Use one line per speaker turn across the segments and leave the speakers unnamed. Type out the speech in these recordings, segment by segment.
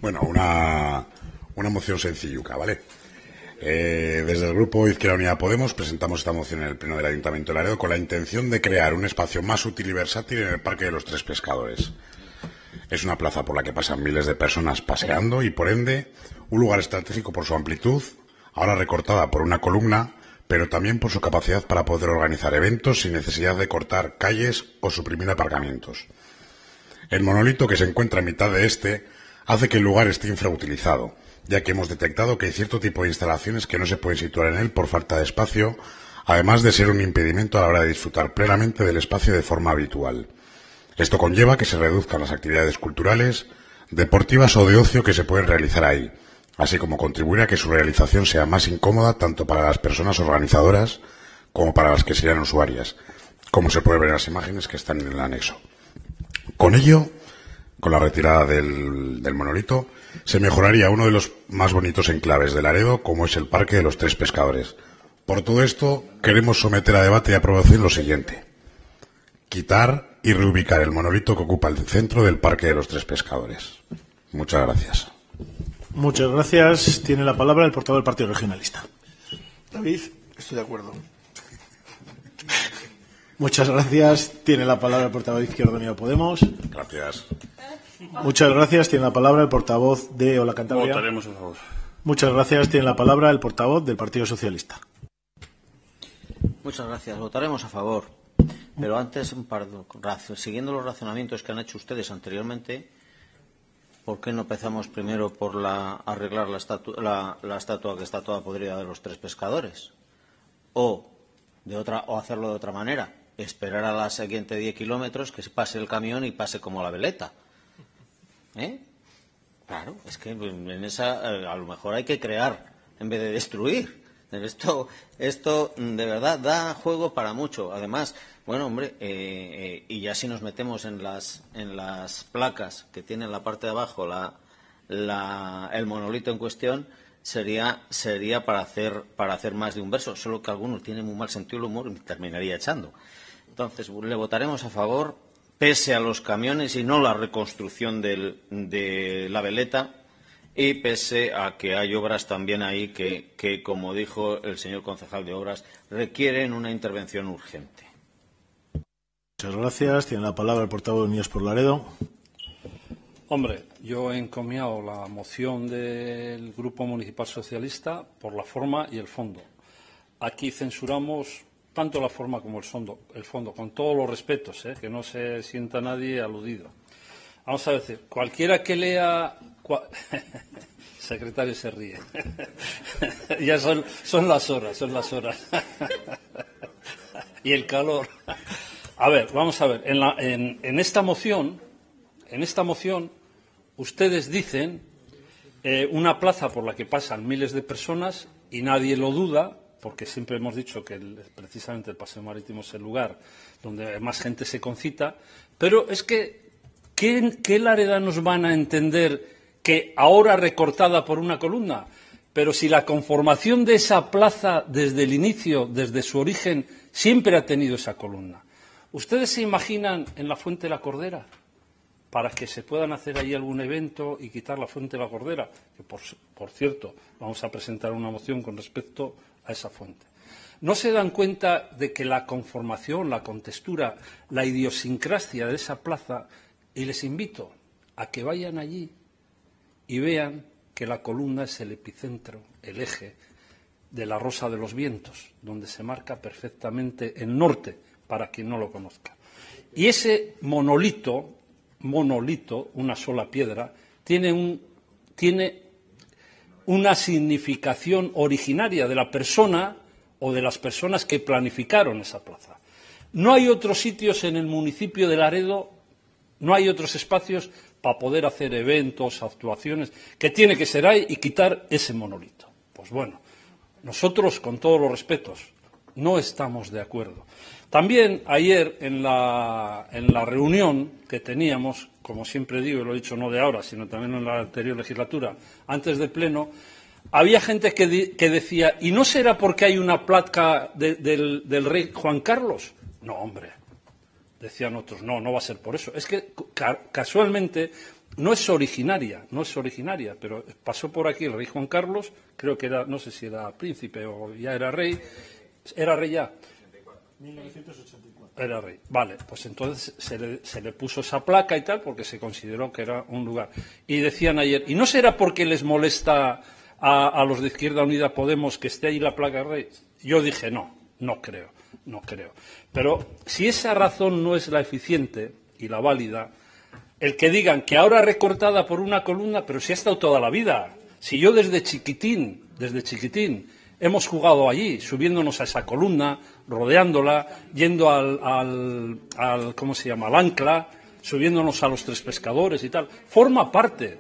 Bueno, una moción sencilluca, ¿vale? Desde el Grupo Izquierda Unida Podemos presentamos esta moción en el Pleno del Ayuntamiento de Laredo con la intención de crear un espacio más útil y versátil en el Parque de los Tres Pescadores. Es una plaza por la que pasan miles de personas paseando y, por ende, un lugar estratégico por su amplitud, ahora recortada por una columna, pero también por su capacidad para poder organizar eventos sin necesidad de cortar calles o suprimir aparcamientos. El monolito que se encuentra en mitad de este hace que el lugar esté infrautilizado, ya que hemos detectado que hay cierto tipo de instalaciones que no se pueden situar en él por falta de espacio, además de ser un impedimento a la hora de disfrutar plenamente del espacio de forma habitual. Esto conlleva que se reduzcan las actividades culturales, deportivas o de ocio que se pueden realizar ahí, así como contribuir a que su realización sea más incómoda tanto para las personas organizadoras como para las que serían usuarias, como se puede ver en las imágenes que están en el anexo. Con ello, con la retirada del monolito, se mejoraría uno de los más bonitos enclaves de Laredo, como es el Parque de los Tres Pescadores. Por todo esto, queremos someter a debate y aprobación lo siguiente: quitar y reubicar el monolito que ocupa el centro del Parque de los Tres Pescadores. Muchas gracias.
Muchas gracias. Tiene la palabra el portavoz del Partido Regionalista.
David, estoy de acuerdo.
Muchas gracias. Tiene la palabra el portavoz de Izquierda Unida Podemos.
Gracias.
Muchas gracias. Tiene la palabra el portavoz de Ola Cantabria.
Votaremos a favor.
Muchas gracias. Tiene la palabra el portavoz del Partido Socialista.
Muchas gracias. Votaremos a favor. Pero antes, siguiendo los razonamientos que han hecho ustedes anteriormente, ¿por qué no empezamos primero por arreglar la estatua que está toda podrida de los Tres Pescadores? O hacerlo de otra manera, esperar a la siguiente 10 kilómetros que se pase el camión y pase como la veleta. Claro, es que en esa a lo mejor hay que crear en vez de destruir. Esto de verdad da juego para mucho. Además, bueno, hombre, y ya si nos metemos en las placas que tiene en la parte de abajo el monolito en cuestión, sería para hacer más de un verso, solo que algunos tienen muy mal sentido del humor y me terminaría echando. Entonces, le votaremos a favor, pese a los camiones y no la reconstrucción de la veleta, y pese a que hay obras también ahí que, como dijo el señor concejal de Obras, requieren una intervención urgente.
Muchas gracias. Tiene la palabra el portavoz de Unidos por Laredo.
Hombre, yo he encomiado la moción del Grupo Municipal Socialista por la forma y el fondo. Aquí censuramos tanto la forma como el fondo, con todos los respetos, que no se sienta nadie aludido. Vamos a decir, cualquiera que lea... Secretario se ríe. Ya son las horas. Y el calor. A ver, vamos a ver. En esta moción, ustedes dicen una plaza por la que pasan miles de personas y nadie lo duda, porque siempre hemos dicho que precisamente el paseo marítimo es el lugar donde más gente se concita, pero es que ¿qué laredanos van a entender que ahora recortada por una columna? Pero si la conformación de esa plaza desde el inicio, desde su origen, siempre ha tenido esa columna. ¿Ustedes se imaginan en la Fuente de la Cordera? Para que se puedan hacer ahí algún evento y quitar la Fuente de la Cordera, que por cierto, vamos a presentar una moción con respecto a esa fuente. ¿No se dan cuenta de que la conformación, la contextura, la idiosincrasia de esa plaza, y les invito a que vayan allí y vean que la columna es el epicentro, el eje de la Rosa de los Vientos, donde se marca perfectamente el norte, para quien no lo conozca. Y ese monolito, una sola piedra, tiene una significación originaria de la persona o de las personas que planificaron esa plaza. No hay otros sitios en el municipio de Laredo, no hay otros espacios para poder hacer eventos, actuaciones, que tiene que ser ahí y quitar ese monolito. Pues bueno, nosotros, con todos los respetos, no estamos de acuerdo. También ayer en la reunión que teníamos, como siempre digo, y lo he dicho no de ahora, sino también en la anterior legislatura, antes del Pleno, había gente que decía, ¿y no será porque hay una placa del rey Juan Carlos? No, hombre, decían otros, no va a ser por eso. Es que casualmente no es originaria, pero pasó por aquí el rey Juan Carlos, creo que era, no sé si era príncipe o ya era rey ya. 1984. Era rey. Vale, pues entonces se le puso esa placa y tal porque se consideró que era un lugar. Y decían ayer, ¿y no será porque les molesta a los de Izquierda Unida Podemos que esté ahí la placa de rey? Yo dije, no creo. Pero si esa razón no es la eficiente y la válida, el que digan que ahora recortada por una columna, pero si ha estado toda la vida, si yo desde chiquitín, hemos jugado allí, subiéndonos a esa columna, rodeándola, yendo al ¿cómo se llama?, al ancla, subiéndonos a los Tres Pescadores y tal. Forma parte.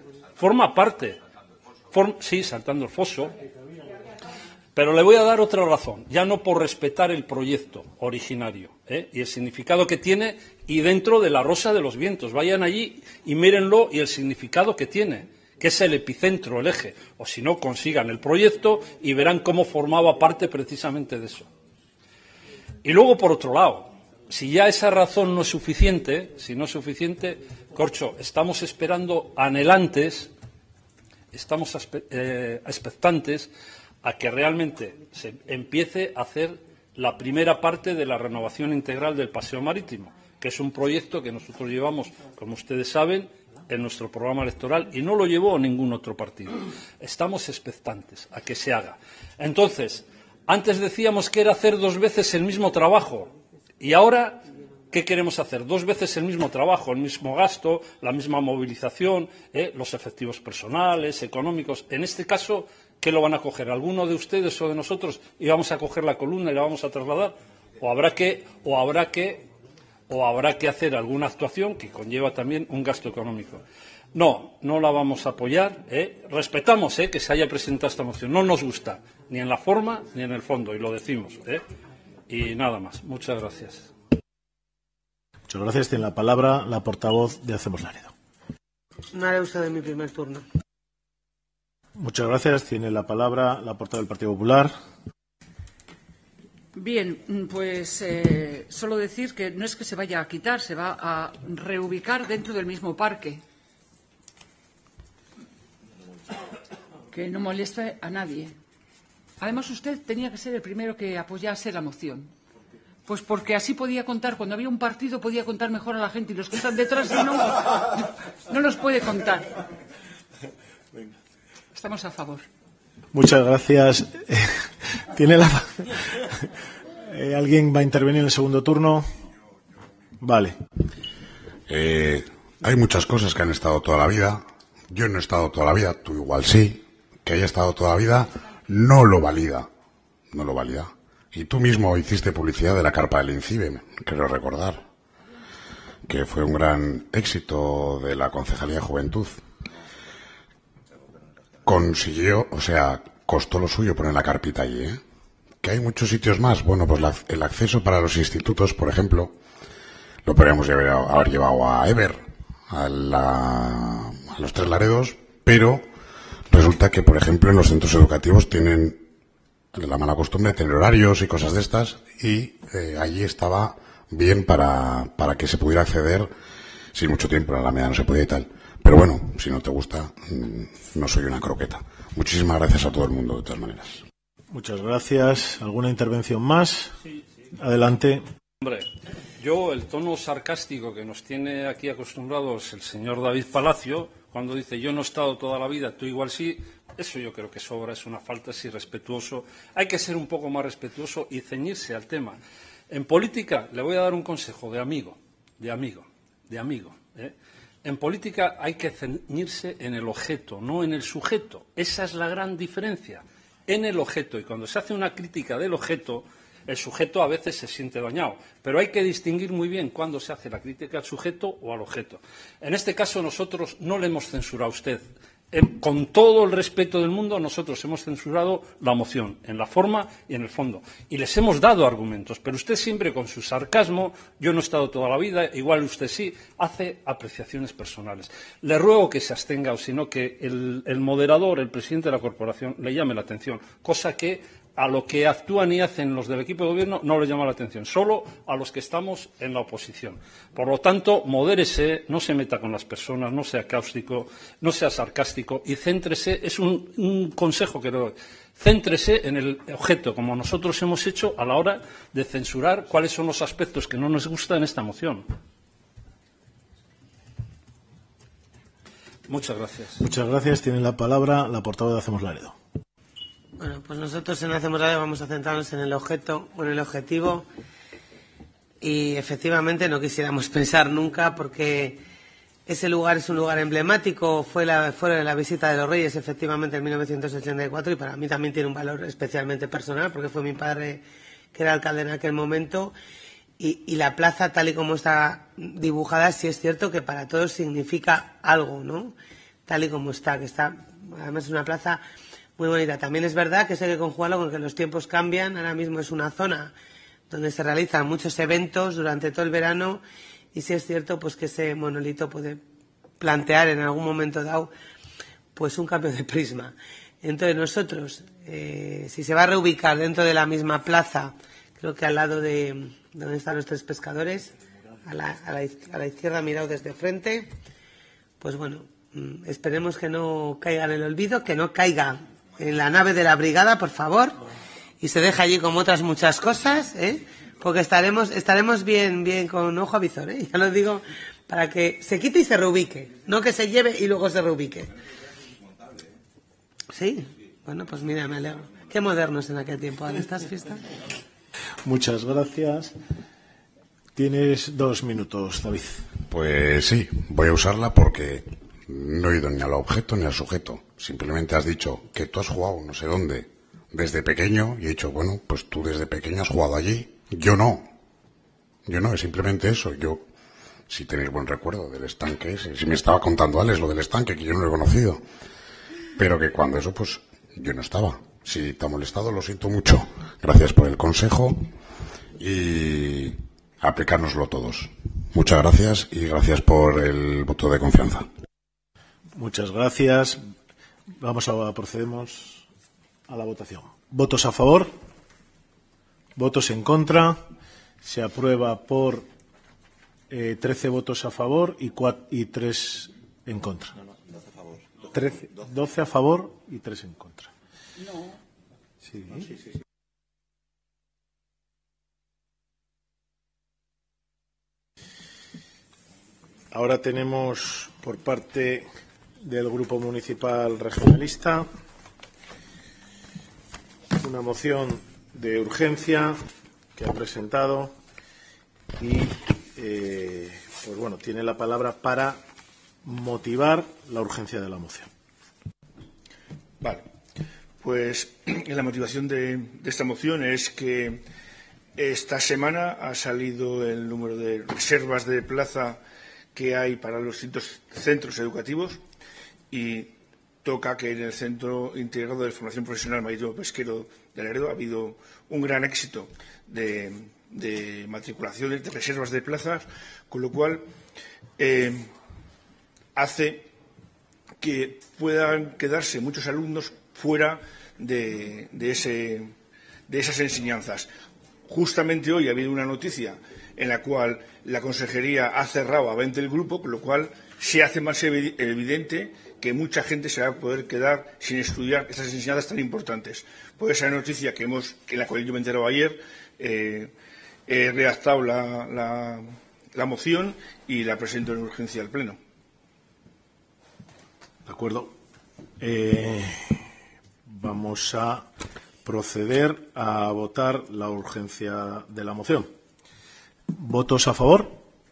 Sí, saltando el foso. Pero le voy a dar otra razón, ya no por respetar el proyecto originario y el significado que tiene, y dentro de la Rosa de los Vientos. Vayan allí y mírenlo y el significado que tiene, que es el epicentro, el eje. O si no, consigan el proyecto y verán cómo formaba parte precisamente de eso. Y luego, por otro lado, si ya esa razón no es suficiente, Corcho, estamos esperando anhelantes, estamos expectantes a que realmente se empiece a hacer la primera parte de la renovación integral del paseo marítimo, que es un proyecto que nosotros llevamos, como ustedes saben, en nuestro programa electoral, y no lo llevó ningún otro partido. Estamos expectantes a que se haga. Entonces, antes decíamos que era hacer 2 veces el mismo trabajo, y ahora, ¿qué queremos hacer? 2 veces el mismo trabajo, el mismo gasto, la misma movilización, los efectivos personales, económicos. En este caso, ¿qué lo van a coger? ¿Alguno de ustedes o de nosotros? ¿Y vamos a coger la columna y la vamos a trasladar? ¿O habrá que hacer alguna actuación que conlleva también un gasto económico? No la vamos a apoyar. Respetamos que se haya presentado esta moción. No nos gusta, ni en la forma ni en el fondo, y lo decimos. Y nada más. Muchas gracias.
Muchas gracias. Tiene la palabra la portavoz de Hacemos Laredo.
No haré uso de mi primer turno.
Muchas gracias. Tiene la palabra la portavoz del Partido Popular.
Bien, pues solo decir que no es que se vaya a quitar, se va a reubicar dentro del mismo parque. Que no moleste a nadie. Además, usted tenía que ser el primero que apoyase la moción. Pues porque así podía contar, cuando había un partido podía contar mejor a la gente, y los que están detrás no los puede contar. Estamos a favor.
Muchas gracias. ¿Tiene la... ¿Alguien va a intervenir en el segundo turno? Vale.
Hay muchas cosas que han estado toda la vida. Yo no he estado toda la vida, tú igual sí. Que haya estado toda la vida no lo valida. Y tú mismo hiciste publicidad de la carpa del INCIBE, creo recordar, que fue un gran éxito de la Concejalía de Juventud. Consiguió, costó lo suyo poner la carpita allí, Que hay muchos sitios más. Bueno, pues el acceso para los institutos, por ejemplo, lo podríamos haber llevado a Ever, a los Tres Laredos, pero resulta que, por ejemplo, en los centros educativos tienen la mala costumbre de tener horarios y cosas de estas, y allí estaba bien para que se pudiera acceder sin mucho tiempo. En la Alameda no se podía y tal. Pero bueno, si no te gusta, no soy una croqueta. Muchísimas gracias a todo el mundo, de todas maneras.
Muchas gracias. ¿Alguna intervención más?
Sí.
Adelante.
Hombre, yo el tono sarcástico que nos tiene aquí acostumbrados el señor David Palacio, cuando dice yo no he estado toda la vida, tú igual sí, eso yo creo que sobra, es una falta, es irrespetuoso. Hay que ser un poco más respetuoso y ceñirse al tema. En política, le voy a dar un consejo de amigo. En política hay que ceñirse en el objeto, no en el sujeto. Esa es la gran diferencia, en el objeto. Y cuando se hace una crítica del objeto, el sujeto a veces se siente dañado. Pero hay que distinguir muy bien cuándo se hace la crítica al sujeto o al objeto. En este caso nosotros no le hemos censurado a usted. Con todo el respeto del mundo, nosotros hemos censurado la moción, en la forma y en el fondo. Y les hemos dado argumentos, pero usted siempre con su sarcasmo, yo no he estado toda la vida, igual usted sí, hace apreciaciones personales. Le ruego que se abstenga, o sino que el moderador, el presidente de la corporación, le llame la atención, cosa que a lo que actúan y hacen los del equipo de gobierno no les llama la atención, solo a los que estamos en la oposición. Por lo tanto, modérese, no se meta con las personas, no sea cáustico, no sea sarcástico y céntrese, es un consejo que le doy, céntrese en el objeto, como nosotros hemos hecho a la hora de censurar cuáles son los aspectos que no nos gustan en esta moción. Muchas gracias.
Muchas gracias. Tiene la palabra la portavoz de Hacemos Laredo.
Bueno, pues nosotros en Hacemos Laredo vamos a centrarnos en el objeto, o en el objetivo, y efectivamente no quisiéramos pensar nunca, porque ese lugar es un lugar emblemático, fue la visita de los Reyes efectivamente en 1984, y para mí también tiene un valor especialmente personal, porque fue mi padre que era alcalde en aquel momento, y la plaza tal y como está dibujada, sí es cierto que para todos significa algo, ¿no? Tal y como está, que está, además es una plaza muy bonita. También es verdad que eso hay que conjugarlo con que los tiempos cambian. Ahora mismo es una zona donde se realizan muchos eventos durante todo el verano, y sí es cierto pues que ese monolito puede plantear en algún momento dado pues un cambio de prisma. Entonces nosotros, si se va a reubicar dentro de la misma plaza, creo que al lado de donde están los tres pescadores, a la izquierda mirado desde frente, pues bueno, esperemos que no caiga en el olvido, que no caiga en la nave de la brigada, por favor, y se deja allí como otras muchas cosas, porque estaremos bien con ojo a visor, ya lo digo, para que se quite y se reubique, no que se lleve y luego se reubique. Sí, bueno, pues mira, me alegro. Qué modernos en aquel tiempo, ¿en estas fiestas?
Muchas gracias. Tienes 2 minutos, David.
Pues sí, voy a usarla porque no he ido ni al objeto ni al sujeto. Simplemente has dicho que tú has jugado no sé dónde desde pequeño, y he dicho, bueno, pues tú desde pequeño has jugado allí. Yo no, es simplemente eso. Yo, si tenéis buen recuerdo del estanque, si me estaba contando Alex lo del estanque, que yo no lo he conocido, pero que cuando eso, pues yo no estaba. Si te ha molestado, lo siento mucho. Gracias por el consejo y aplicárnoslo todos. Muchas gracias y gracias por el voto de confianza.
Muchas gracias. Procedemos a la votación. ¿Votos a favor? ¿Votos en contra? Se aprueba por 13 votos a favor y 3 en contra. 12 a favor y 3 en contra.
No.
Sí. Ahora tenemos por parte del Grupo Municipal Regionalista una moción de urgencia que ha presentado y pues bueno, tiene la palabra para motivar la urgencia de la moción.
Vale, pues la motivación de esta moción es que esta semana ha salido el número de reservas de plaza que hay para los distintos centros educativos, y toca que en el Centro Integrado de Formación Profesional Marítimo Pesquero de Laredo ha habido un gran éxito de matriculaciones, de reservas de plazas, con lo cual hace que puedan quedarse muchos alumnos fuera de esas enseñanzas. Justamente hoy ha habido una noticia en la cual la Consejería ha cerrado a 20 el grupo, con lo cual se hace más evidente que mucha gente se va a poder quedar sin estudiar estas enseñanzas tan importantes. Por esa noticia en la cual yo me he enterado ayer, he redactado la moción y la presento en urgencia al Pleno.
De acuerdo. Vamos a proceder a votar la urgencia de la moción. ¿Votos a favor?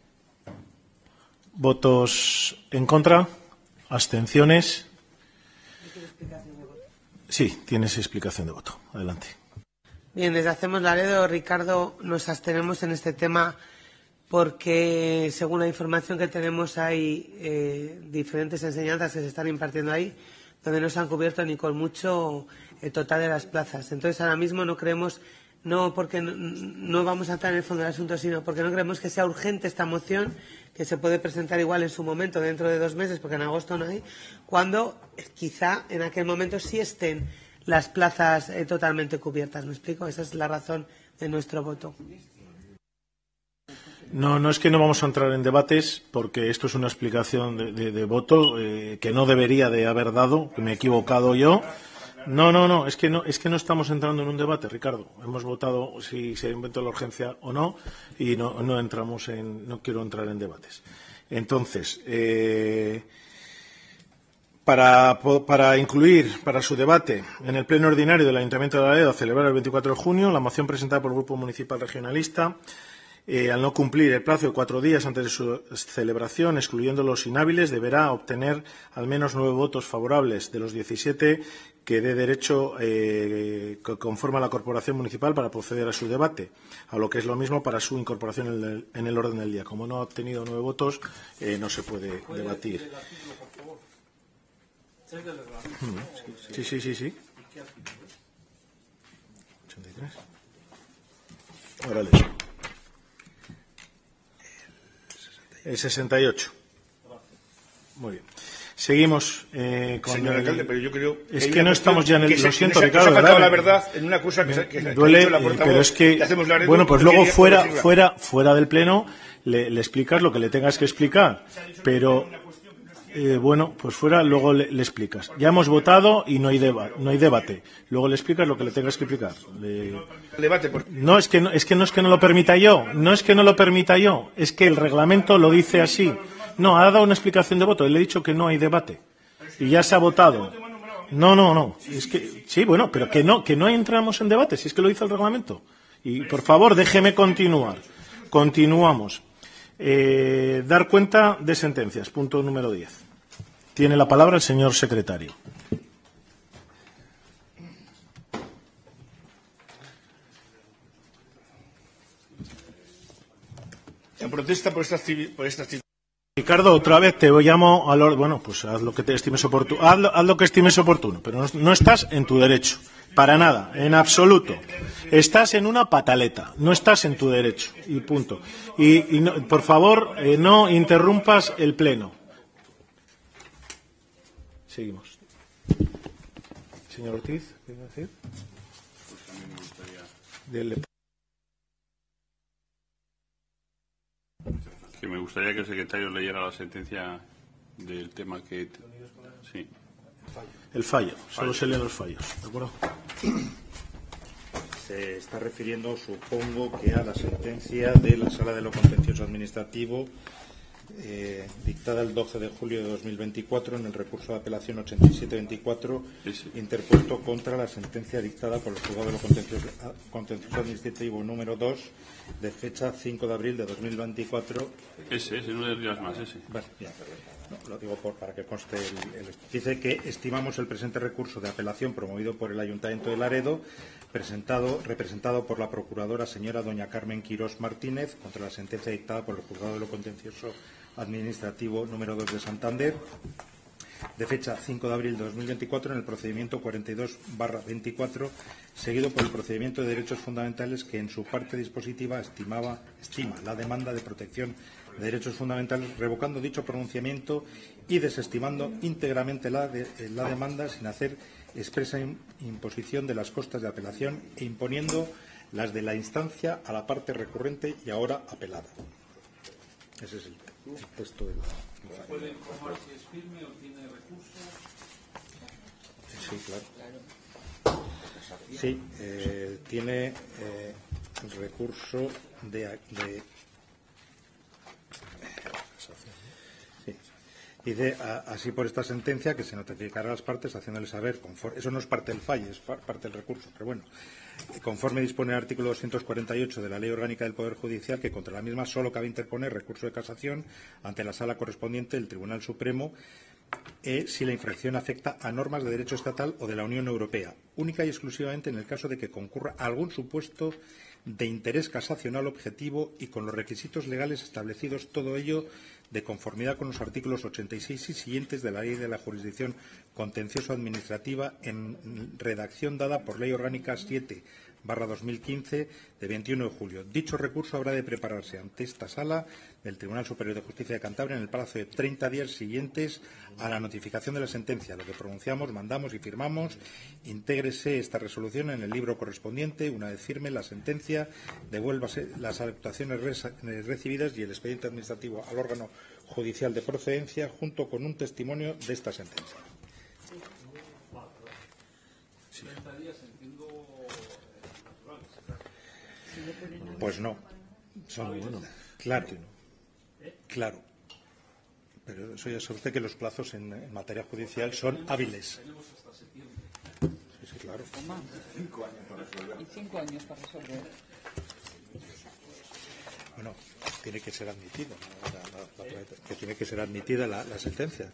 ¿Votos en contra? ¿Abstenciones? Sí, tienes explicación de voto. Adelante.
Bien, desde Hacemos Laredo, Ricardo, nos abstenemos en este tema porque, según la información que tenemos, hay diferentes enseñanzas que se están impartiendo ahí donde no se han cubierto ni con mucho el total de las plazas. Entonces, ahora mismo no creemos, no porque no vamos a entrar en el fondo del asunto, sino porque no creemos que sea urgente esta moción, que se puede presentar igual en su momento dentro de 2 meses, porque en agosto no hay, cuando quizá en aquel momento sí estén las plazas totalmente cubiertas. ¿Me explico? Esa es la razón de nuestro voto.
No es que no vamos a entrar en debates, porque esto es una explicación de voto que no debería de haber dado, que me he equivocado yo. No, es que no estamos entrando en un debate, Ricardo. Hemos votado si se inventó la urgencia o no, y no quiero entrar en debates. Entonces, para incluir para su debate en el pleno ordinario del Ayuntamiento de Laredo a celebrar el 24 de junio, la moción presentada por el Grupo Municipal Regionalista, al no cumplir el plazo de 4 días antes de su celebración, excluyendo los inhábiles, deberá obtener al menos 9 votos favorables de los 17 que dé derecho que conforma la corporación municipal para proceder a su debate, a lo que es lo mismo para su incorporación en el orden del día. Como no ha obtenido 9 votos, no se puede debatir. Sí. 83. Ahora le digo. El 68. Muy bien. Seguimos con
señor alcalde, pero yo creo
es que no estamos ya en el... Lo siento,
Ricardo.
Ricardo.
Se ha faltado la verdad en una cosa que
duele,
la portavoz,
pero es que... Bueno, pues luego fuera del pleno le explicas lo que le tengas que explicar. Pero... bueno, pues fuera, luego le explicas. Ya hemos votado y no hay debate. Luego le explicas lo que le tengas que explicar. No es que no lo permita yo. No es que no lo permita yo. Es que el reglamento lo dice así. No, ha dado una explicación de voto. Le he dicho que no hay debate. Y ya se ha votado. No. Es que, sí, bueno, pero que no entramos en debate. Si es que lo dice el reglamento. Y, por favor, déjeme continuar. Continuamos. Dar cuenta de sentencias. Punto número 10. Tiene la palabra el señor secretario.
En protesta por estas
Ricardo, otra vez te llamo al orden. Bueno, pues haz lo que te estimes oportuno. Haz lo que estimes oportuno, pero no estás en tu derecho. Para nada, en absoluto. Estás en una pataleta, no estás en tu derecho. Y punto. Y no, por favor, no interrumpas el pleno. Seguimos. Señor Ortiz, ¿qué va a decir?
Pues también me gustaría...
Que me gustaría que el secretario leyera la sentencia del tema que... Sí.
El fallo. Solo se leen los fallos. ¿De acuerdo?
Se está refiriendo, supongo, que a la sentencia de la Sala de lo Contencioso Administrativo dictada el 12 de julio de 2024 en el recurso de apelación 8724 interpuesto contra la sentencia dictada por el Juzgado de lo Contencioso Administrativo número 2 de fecha 5 de abril de 2024.
Ese, no le digas más, ese.
Bueno, bien. No, lo digo para que conste dice que estimamos el presente recurso de apelación promovido por el Ayuntamiento de Laredo, representado por la procuradora señora doña Carmen Quirós Martínez, contra la sentencia dictada por el Juzgado de lo Contencioso Administrativo número 2 de Santander, de fecha 5 de abril de 2024, en el procedimiento 42/24, seguido por el procedimiento de derechos fundamentales, que en su parte dispositiva estima la demanda de protección de derechos fundamentales, revocando dicho pronunciamiento y desestimando íntegramente la demanda sin hacer expresa imposición de las costas de apelación e imponiendo las de la instancia a la parte recurrente y ahora apelada. Ese es el texto de la... ¿Puede informar si es firme o tiene recurso? Sí, claro. Sí, tiene recurso de sí. Dice así por esta sentencia que se notificará a las partes haciéndoles saber, eso no es parte del fallo, es parte del recurso, pero bueno, conforme dispone el artículo 248 de la Ley Orgánica del Poder Judicial, que contra la misma solo cabe interponer recurso de casación ante la sala correspondiente del Tribunal Supremo si la infracción afecta a normas de derecho estatal o de la Unión Europea, única y exclusivamente en el caso de que concurra algún supuesto de interés casacional objetivo y con los requisitos legales establecidos, todo ello de conformidad con los artículos 86 y siguientes de la Ley de la Jurisdicción Contencioso-Administrativa en redacción dada por Ley Orgánica 7/2015 de 21 de julio. Dicho recurso habrá de prepararse ante esta Sala del Tribunal Superior de Justicia de Cantabria en el plazo de 30 días siguientes a la notificación de la sentencia. Lo que pronunciamos, mandamos y firmamos, intégrese esta resolución en el libro correspondiente. Una vez firme la sentencia, devuélvase las actuaciones recibidas y el expediente administrativo al órgano judicial de procedencia junto con un testimonio de esta sentencia. Sí. Pues no. Son, claro. Pero eso ya sabe usted que los plazos en materia judicial son hábiles. Sí, claro.
5 años para resolver. Y 5 años para resolver.
Bueno, tiene que ser admitido, que tiene que ser admitida la sentencia.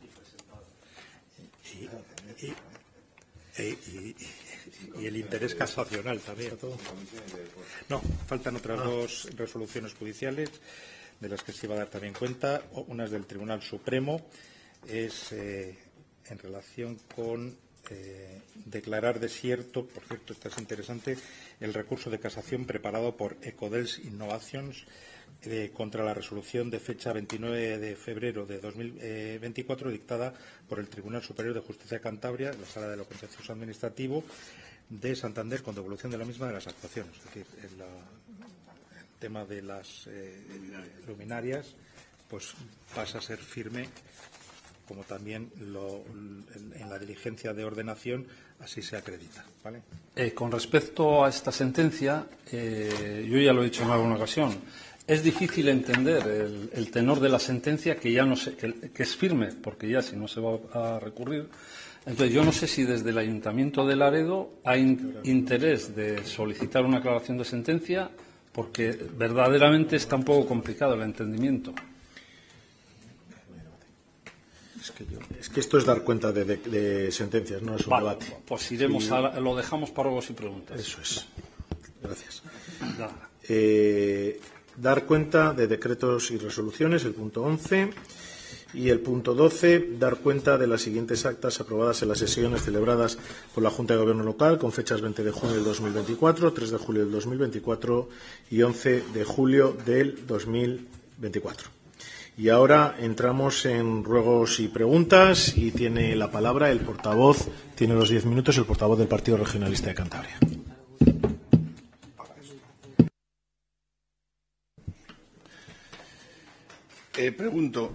Y el interés casacional también. No, faltan otras dos resoluciones judiciales de las que se iba a dar también cuenta. Una es del Tribunal Supremo, es en relación con declarar desierto, por cierto, esta es interesante, el recurso de casación preparado por Ecodels Innovations contra la resolución de fecha 29 de febrero de 2024 dictada por el Tribunal Superior de Justicia de Cantabria, la Sala de lo Contencioso Administrativo de Santander, con devolución de la misma de las actuaciones. Es decir, el tema de las luminarias pues pasa a ser firme, como también en la diligencia de ordenación así se acredita. ¿Vale?
Con respecto a esta sentencia, yo ya lo he dicho en alguna ocasión, es difícil entender el tenor de la sentencia, que ya no sé, que es firme, porque ya si no se va a recurrir. Entonces, yo no sé si desde el Ayuntamiento de Laredo hay interés de solicitar una aclaración de sentencia, porque verdaderamente está un poco complicado el entendimiento.
Es que esto es dar cuenta de sentencias, no es un debate.
Pues iremos lo dejamos para luego si preguntas.
Eso es. Gracias.
Nada.
Dar cuenta de decretos y resoluciones, el punto 11. Y el punto 12, dar cuenta de las siguientes actas aprobadas en las sesiones celebradas por la Junta de Gobierno Local con fechas 20 de junio del 2024, 3 de julio del 2024 y 11 de julio del 2024. Y ahora entramos en ruegos y preguntas y tiene la palabra el portavoz, tiene los 10 minutos, el portavoz del Partido Regionalista de Cantabria.
Pregunto,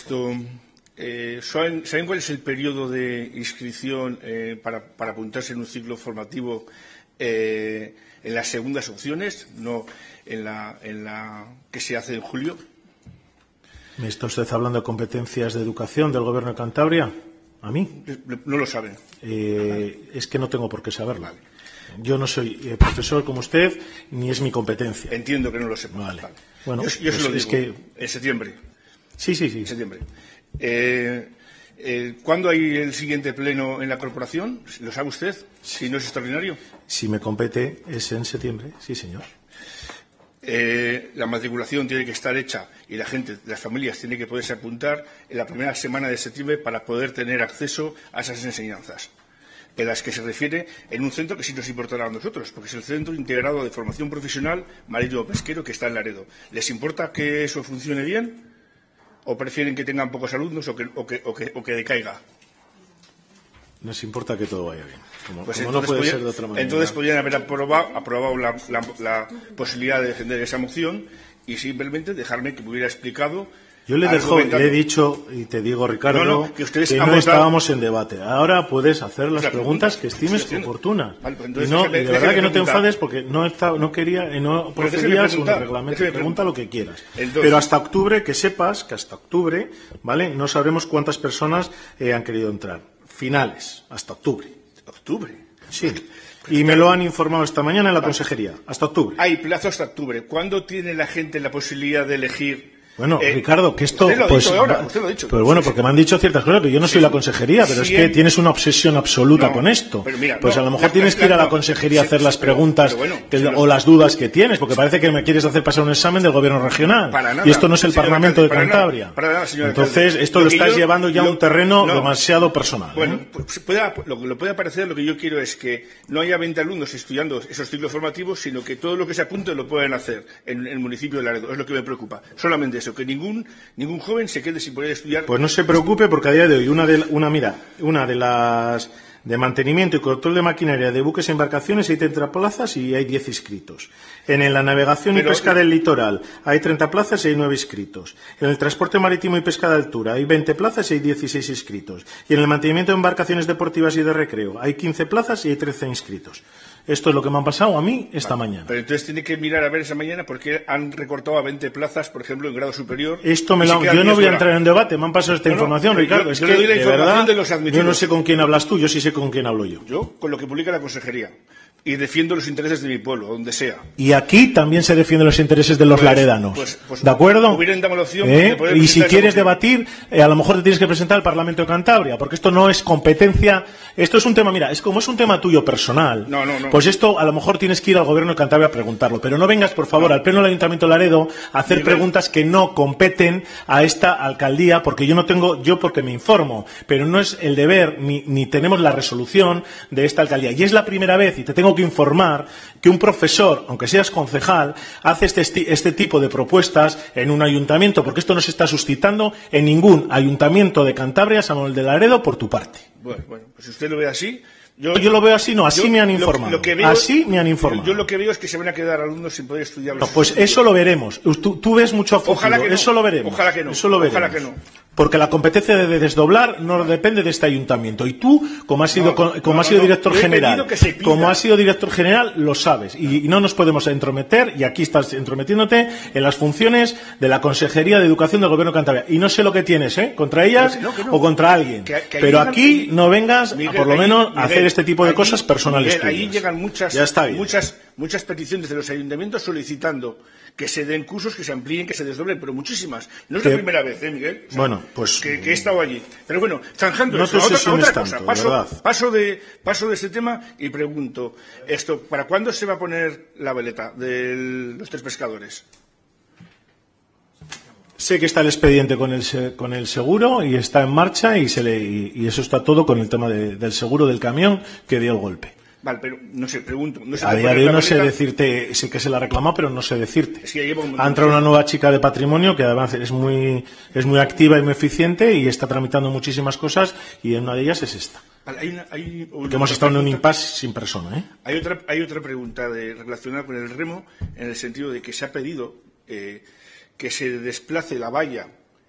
¿saben cuál es el periodo de inscripción para apuntarse en un ciclo formativo en las segundas opciones, no en la que se hace en julio?
¿Me está usted hablando de competencias de educación del Gobierno de Cantabria? ¿A mí?
No lo saben.
Es que no tengo por qué saberlo. Vale. Yo no soy profesor como usted, ni es mi competencia.
Entiendo que no lo sepa.
Vale. Bueno,
yo se lo digo, en septiembre.
Sí.
En septiembre. ¿Cuándo hay el siguiente pleno en la corporación? ¿Lo sabe usted? Si no es extraordinario.
Si me compete, es en septiembre, sí, señor.
La matriculación tiene que estar hecha y las familias tienen que poderse apuntar en la primera semana de septiembre para poder tener acceso a esas enseñanzas, de las que se refiere en un centro que sí nos importará a nosotros, porque es el Centro Integrado de Formación Profesional Marítimo Pesquero, que está en Laredo. ¿Les importa que eso funcione bien? ¿O prefieren que tengan pocos alumnos o que decaiga?
Nos importa que todo vaya bien.
Pues
como no puede ser de otra manera.
Entonces podrían haber aprobado la posibilidad de defender esa moción y simplemente dejarme que me hubiera explicado.
Yo le he dicho, y te digo, Ricardo,
que
no estábamos en debate. Ahora puedes hacer las preguntas que estimes oportunas.
Vale, pues
y de verdad que no te enfades porque no procedías según el reglamento. Pregunta lo que quieras.
Entonces,
pero hasta octubre, que sepas que hasta octubre, ¿vale? No sabremos cuántas personas han querido entrar. Finales, hasta octubre.
¿Octubre?
Sí. Y me lo han informado esta mañana en la consejería. Hasta octubre.
Hay plazo hasta octubre. ¿Cuándo tiene la gente la posibilidad de elegir
Bueno, Ricardo, que esto...
Usted lo ha dicho ahora, usted lo ha dicho.
Pues bueno, porque me han dicho ciertas cosas, que yo no soy la consejería, pero es que tienes una obsesión absoluta con esto.
Mira,
pues a lo mejor tienes que ir a la consejería a hacer las preguntas o las dudas que tienes, porque parece que me quieres hacer pasar un examen del gobierno regional. Y esto no es el Parlamento de Cantabria. Entonces, esto lo estás llevando ya a un terreno demasiado personal.
Bueno, pues lo que puede parecer, lo que yo quiero es que no haya 20 alumnos estudiando esos ciclos formativos, sino que todo lo que se apunte lo puedan hacer en el municipio de Laredo. Es lo que me preocupa. Solamente eso, que ningún joven se quede sin poder estudiar.
Pues no se preocupe, porque a día de hoy una de las de mantenimiento y control de maquinaria de buques y embarcaciones hay 30 plazas y hay 10 inscritos. En la navegación y pesca del litoral hay 30 plazas y hay 9 inscritos. En el transporte marítimo y pesca de altura hay 20 plazas y hay 16 inscritos. Y en el mantenimiento de embarcaciones deportivas y de recreo hay 15 plazas y hay 13 inscritos. Esto es lo que me han pasado a mí esta mañana.
Pero entonces tiene que mirar a ver esa mañana por qué han recortado a 20 plazas, por ejemplo, en grado superior.
Yo no voy a entrar en debate, me han pasado esta información, Ricardo.
Yo le doy la información de los admitidos.
Yo no sé con quién hablas tú, yo sí sé con quién hablo yo.
Yo con lo que publica la consejería. Y defiendo los intereses de mi pueblo, donde sea.
Y aquí también se defienden los intereses de los laredanos. ¿De acuerdo? Y si quieres debatir, a lo mejor te tienes que presentar al Parlamento de Cantabria, porque esto no es competencia. Esto es un tema, mira, es como es un tema tuyo personal.
No.
Pues esto a lo mejor tienes que ir al Gobierno de Cantabria a preguntarlo. Pero no vengas, por favor, al Pleno del Ayuntamiento de Laredo a hacer preguntas que no competen a esta alcaldía, porque porque me informo. Pero no es el deber, ni tenemos la resolución de esta alcaldía. Y es la primera vez, y te tengo que informar, que un profesor, aunque seas concejal, hace este tipo de propuestas en un ayuntamiento, porque esto no se está suscitando en ningún ayuntamiento de Cantabria, San Manuel de Laredo, por tu parte.
Bueno, pues si usted lo ve así...
Yo lo veo así, no, así me han informado. Así me han informado.
Yo lo que veo es que se van a quedar alumnos sin poder estudiar.
No, pues eso lo veremos. Tú ves mucho a futuro.
Ojalá que no.
Eso lo veremos.
Ojalá que no.
Eso lo veremos.
Ojalá que no.
Porque la competencia de desdoblar no depende de este ayuntamiento. Y tú, como has sido director general, lo sabes. Y no nos podemos entrometer, y aquí estás entrometiéndote, en las funciones de la Consejería de Educación del Gobierno de Cantabria. Y no sé lo que tienes, contra ellas o contra alguien. Pero aquí no vengas, por lo menos, a hacer este tipo de cosas personales.
Ahí llegan muchas peticiones de los ayuntamientos solicitando que se den cursos, que se amplíen, que se desdoblen, pero muchísimas. No es la primera vez, Miguel.
Bueno, pues
que he estado allí. Pero bueno, zanjando
no
eso, otra cosa.
¿verdad?
Paso de este tema y pregunto esto: ¿para cuándo se va a poner la veleta de los 3 pescadores?
Sé que está el expediente con el seguro y está en marcha y eso está todo con el tema del seguro del camión que dio el golpe.
Vale, pero no sé, pregunto.
A día de hoy no sé decirte, sé que se la reclama, pero no sé decirte.
Es que
ha entrado una nueva chica de patrimonio que además es muy activa y muy eficiente y está tramitando muchísimas cosas y una de ellas es esta.
Vale,
que hemos estado en un impasse sin persona.
Hay otra pregunta relacionada con el remo, en el sentido de que se ha pedido que se desplace la valla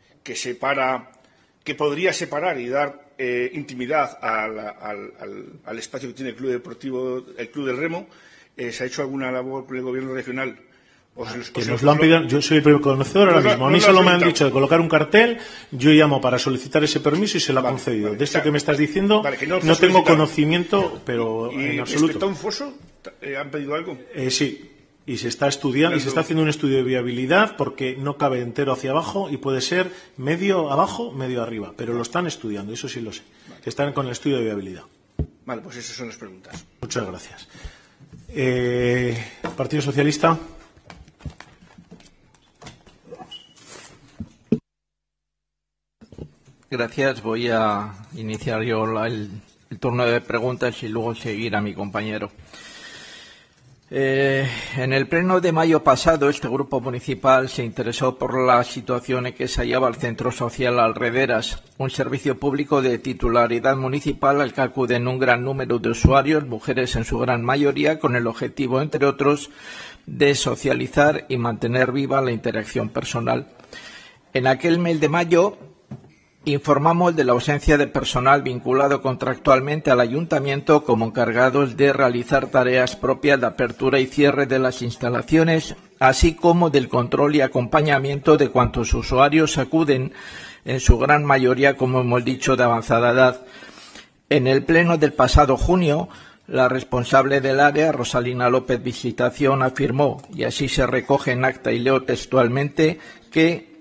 que podría separar y dar intimidad al espacio que tiene el Club Deportivo, el Club del Remo. ¿Se ha hecho alguna labor con el Gobierno regional?
Nos lo han pedido, yo soy el primer conocedor ahora mismo. A mí solo me han dicho de colocar un cartel, yo llamo para solicitar ese permiso y se lo ha concedido. De esto que me estás diciendo, no tengo conocimiento, pero en absoluto.
¿Respecto a un foso? ¿Han pedido algo?
Sí. Y se está estudiando, y se está haciendo un estudio de viabilidad porque no cabe entero hacia abajo y puede ser medio abajo, medio arriba. Pero lo están estudiando, eso sí lo sé. Que están con el estudio de viabilidad.
Vale, pues esas son las preguntas.
Muchas gracias. Partido Socialista.
Gracias. Voy a iniciar yo el turno de preguntas y luego seguir a mi compañero. En el pleno de mayo pasado, este grupo municipal se interesó por la situación en que se hallaba el Centro Social Alrederas, un servicio público de titularidad municipal al que acuden un gran número de usuarios, mujeres en su gran mayoría, con el objetivo, entre otros, de socializar y mantener viva la interacción personal. En aquel mes de mayo informamos de la ausencia de personal vinculado contractualmente al ayuntamiento como encargados de realizar tareas propias de apertura y cierre de las instalaciones, así como del control y acompañamiento de cuantos usuarios acuden, en su gran mayoría, como hemos dicho, de avanzada edad. En el pleno del pasado junio, la responsable del área, Rosalina López Visitación, afirmó, y así se recoge en acta y leo textualmente, que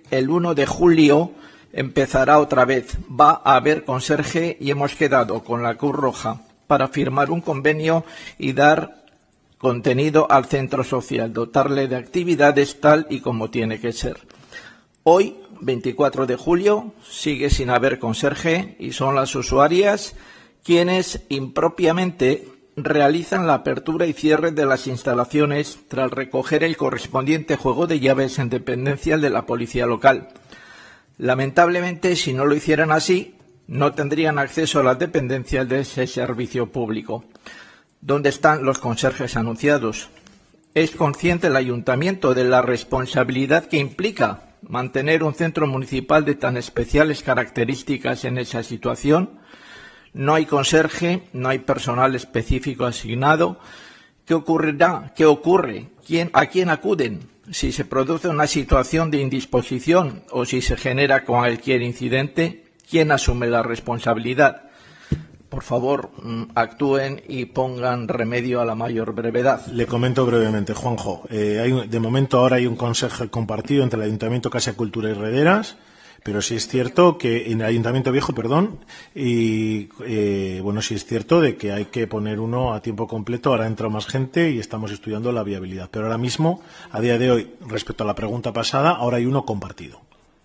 el 1 de julio empezará otra vez. Va a haber conserje y hemos quedado con la Cruz Roja para firmar un convenio y dar contenido al centro social, dotarle de actividades tal y como tiene que ser. Hoy, 24 de julio, sigue sin haber conserje y son las usuarias quienes impropiamente realizan la apertura y cierre de las instalaciones tras recoger el correspondiente juego de llaves en dependencia de la policía local. Lamentablemente, si no lo hicieran así, no tendrían acceso a las dependencias de ese servicio público. ¿Dónde están los conserjes anunciados? ¿Es consciente el ayuntamiento de la responsabilidad que implica mantener un centro municipal de tan especiales características en esa situación? No hay conserje, no hay personal específico asignado. ¿Qué ocurrirá? ¿Qué ocurre? ¿A quién acuden? Si se produce una situación de indisposición o si se genera cualquier incidente, ¿quién asume la responsabilidad? Por favor, actúen y pongan remedio a la mayor brevedad.
Le comento brevemente, Juanjo. De momento ahora hay un consejo compartido entre el Ayuntamiento, Casa de Cultura y Rederas, pero sí es cierto que en el Ayuntamiento Viejo, y sí es cierto de que hay que poner uno a tiempo completo. Ahora entra más gente y estamos estudiando la viabilidad. Pero ahora mismo, a día de hoy, respecto a la pregunta pasada, ahora hay uno compartido.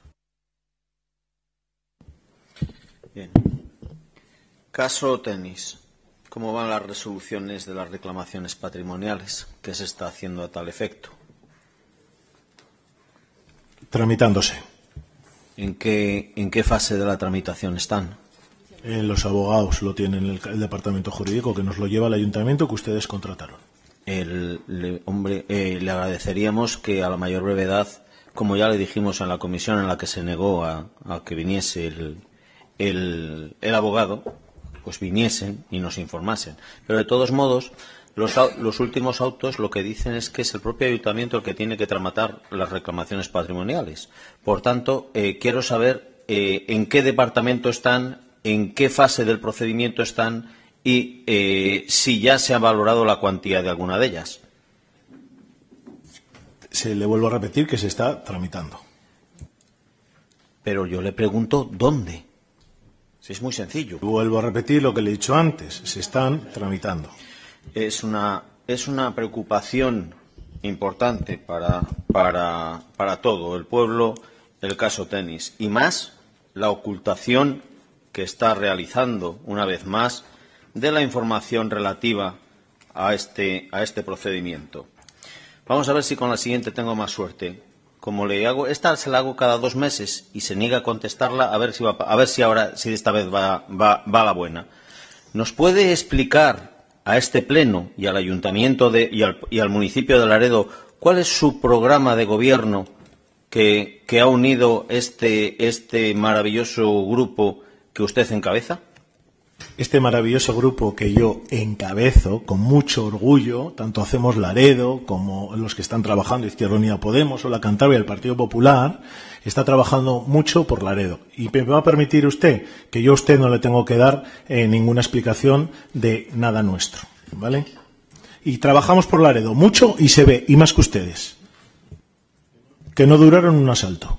Bien. Caso tenis. ¿Cómo van las resoluciones de las reclamaciones patrimoniales? ¿Qué se está haciendo a tal efecto?
Tramitándose.
¿En qué fase de la tramitación están?
Los abogados lo tienen el departamento jurídico, que nos lo lleva el ayuntamiento, que ustedes contrataron.
Le agradeceríamos que a la mayor brevedad, como ya le dijimos en la comisión en la que se negó a que viniese el abogado, pues viniesen y nos informasen. Pero de todos modos, los últimos autos lo que dicen es que es el propio ayuntamiento el que tiene que tramitar las reclamaciones patrimoniales. Por tanto, quiero saber en qué departamento están, en qué fase del procedimiento están y si ya se ha valorado la cuantía de alguna de ellas.
Le vuelvo a repetir que se está tramitando.
Pero yo le pregunto ¿dónde? Si es muy sencillo.
Vuelvo a repetir lo que le he dicho antes. Se están tramitando.
Es una preocupación importante para todo el pueblo el caso tenis, y más la ocultación que está realizando una vez más de la información relativa a este procedimiento. Vamos a ver si con la siguiente tengo más suerte. Como le hago, esta se la hago cada 2 meses y se niega a contestarla, a ver si esta vez va la buena. ¿Nos puede explicar a este pleno y al ayuntamiento y al municipio de Laredo cuál es su programa de gobierno que ha unido este maravilloso grupo que usted encabeza?
Este maravilloso grupo que yo encabezo con mucho orgullo, tanto Hacemos Laredo como los que están trabajando Izquierda Unida Podemos o la Cantabria del Partido Popular, está trabajando mucho por Laredo. Y me va a permitir usted que yo a usted no le tengo que dar ninguna explicación de nada nuestro, ¿vale? Y trabajamos por Laredo mucho y se ve, y más que ustedes, que no duraron un asalto.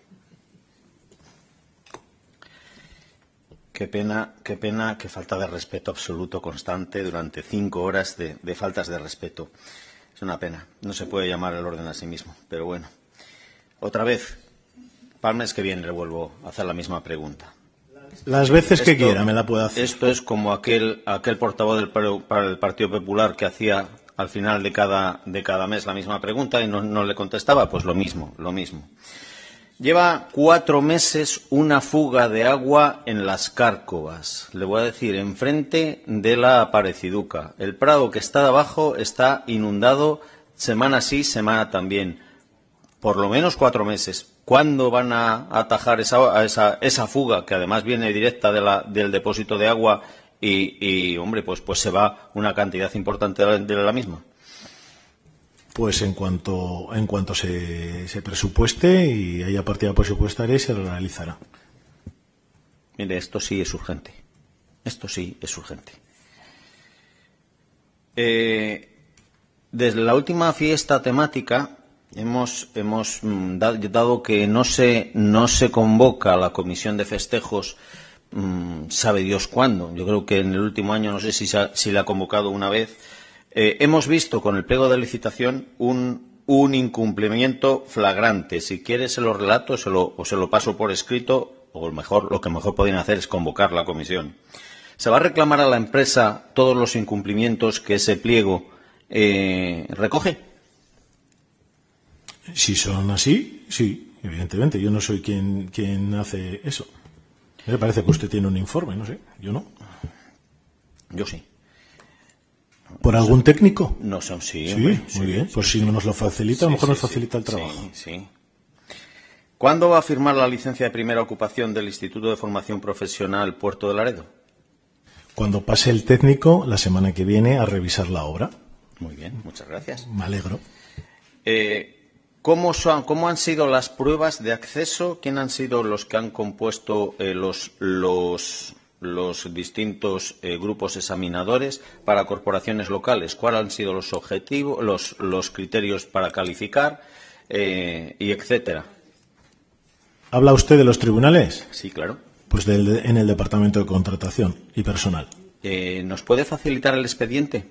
Qué pena, qué falta de respeto absoluto constante durante 5 horas de faltas de respeto. Es una pena. No se puede llamar el orden a sí mismo. Pero bueno, otra vez, para el mes que viene le vuelvo a hacer la misma pregunta.
Las veces que quiera me la puede hacer.
Esto es como aquel portavoz para el Partido Popular que hacía al final de cada mes la misma pregunta y no le contestaba. Pues lo mismo. Lleva 4 meses una fuga de agua en las Cárcovas. Le voy a decir, enfrente de la Apareciduca. El prado que está de abajo está inundado semana sí, semana también. Por lo menos 4 meses. ¿Cuándo van a atajar esa fuga, que además viene directa del depósito de agua y hombre, pues se va una cantidad importante de la misma?
Pues en cuanto se presupueste y haya partida presupuestaria, se realizará.
Mire, esto sí es urgente. Desde la última fiesta temática Dado que no se convoca a la comisión de festejos, sabe Dios cuándo. Yo creo que en el último año, no sé si la ha convocado una vez. Hemos visto con el pliego de licitación un incumplimiento flagrante. Si quiere se lo relato o se lo paso por escrito, o lo que mejor podrían hacer es convocar la comisión. ¿Se va a reclamar a la empresa todos los incumplimientos que ese pliego recoge?
Si son así, sí, evidentemente. Yo no soy quien hace eso. Me parece que usted tiene un informe, no sé, yo no.
Yo sí.
¿Por algún técnico?
No son, sí.
Sí,
hombre,
muy bien. Pues si no nos lo facilita, a lo mejor nos facilita el trabajo.
Sí. ¿Cuándo va a firmar la licencia de primera ocupación del Instituto de Formación Profesional Puerto de Laredo?
Cuando pase el técnico, la semana que viene, a revisar la obra.
Muy bien, muchas gracias.
Me alegro.
¿Cómo han sido las pruebas de acceso? ¿Quién han sido los que han compuesto los distintos grupos examinadores para corporaciones locales? ¿Cuáles han sido los objetivos, los criterios para calificar y etcétera?
¿Habla usted de los tribunales?
Sí, claro.
Pues en el Departamento de Contratación y Personal.
¿Nos puede facilitar el expediente?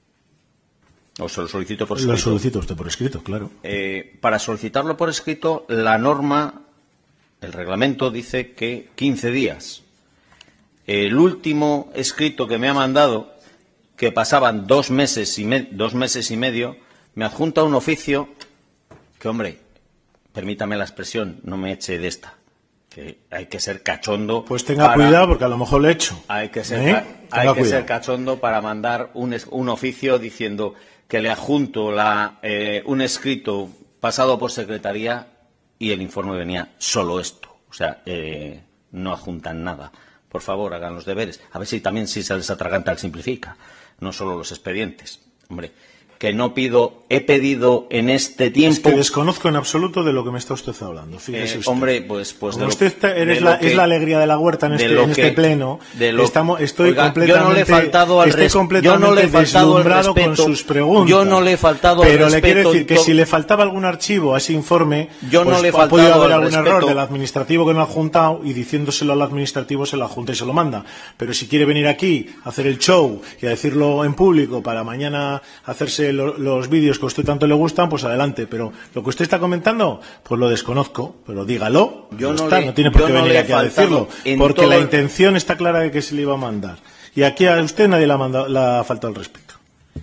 ¿O se lo solicito por escrito?
Lo solicito usted por escrito, claro.
Para solicitarlo por escrito, la norma, el reglamento, dice que 15 días. El último escrito que me ha mandado, que pasaban 2 meses y medio, me adjunta un oficio que, hombre, permítame la expresión, no me eche de esta, que hay que ser cachondo.
Pues tenga cuidado, porque a lo mejor le echo.
Hay que ser cachondo para mandar un oficio diciendo que le adjunto un escrito pasado por secretaría y el informe venía solo esto. O sea, no adjuntan nada. Por favor, hagan los deberes. A ver si se les atraganta el simplifica, no solo los expedientes. Hombre, que he pedido en este tiempo.
Es que desconozco en absoluto de lo que me está usted hablando. Fíjese usted.
Hombre, pues
como usted es la alegría de la huerta en este pleno. Estoy completamente deslumbrado con sus preguntas.
Yo no le he faltado al respeto.
Pero le quiero decir que si le faltaba algún archivo a ese informe,
ha
podido haber algún error del administrativo que no ha adjuntado y diciéndoselo al administrativo se lo adjunta y se lo manda. Pero si quiere venir aquí a hacer el show y a decirlo en público para mañana hacerse los vídeos que a usted tanto le gustan, pues adelante. Pero lo que usted está comentando, pues lo desconozco. Pero dígalo. No tiene por qué venir aquí a decirlo. Porque la intención está clara de que se le iba a mandar. Y aquí a usted nadie le ha faltado el respeto.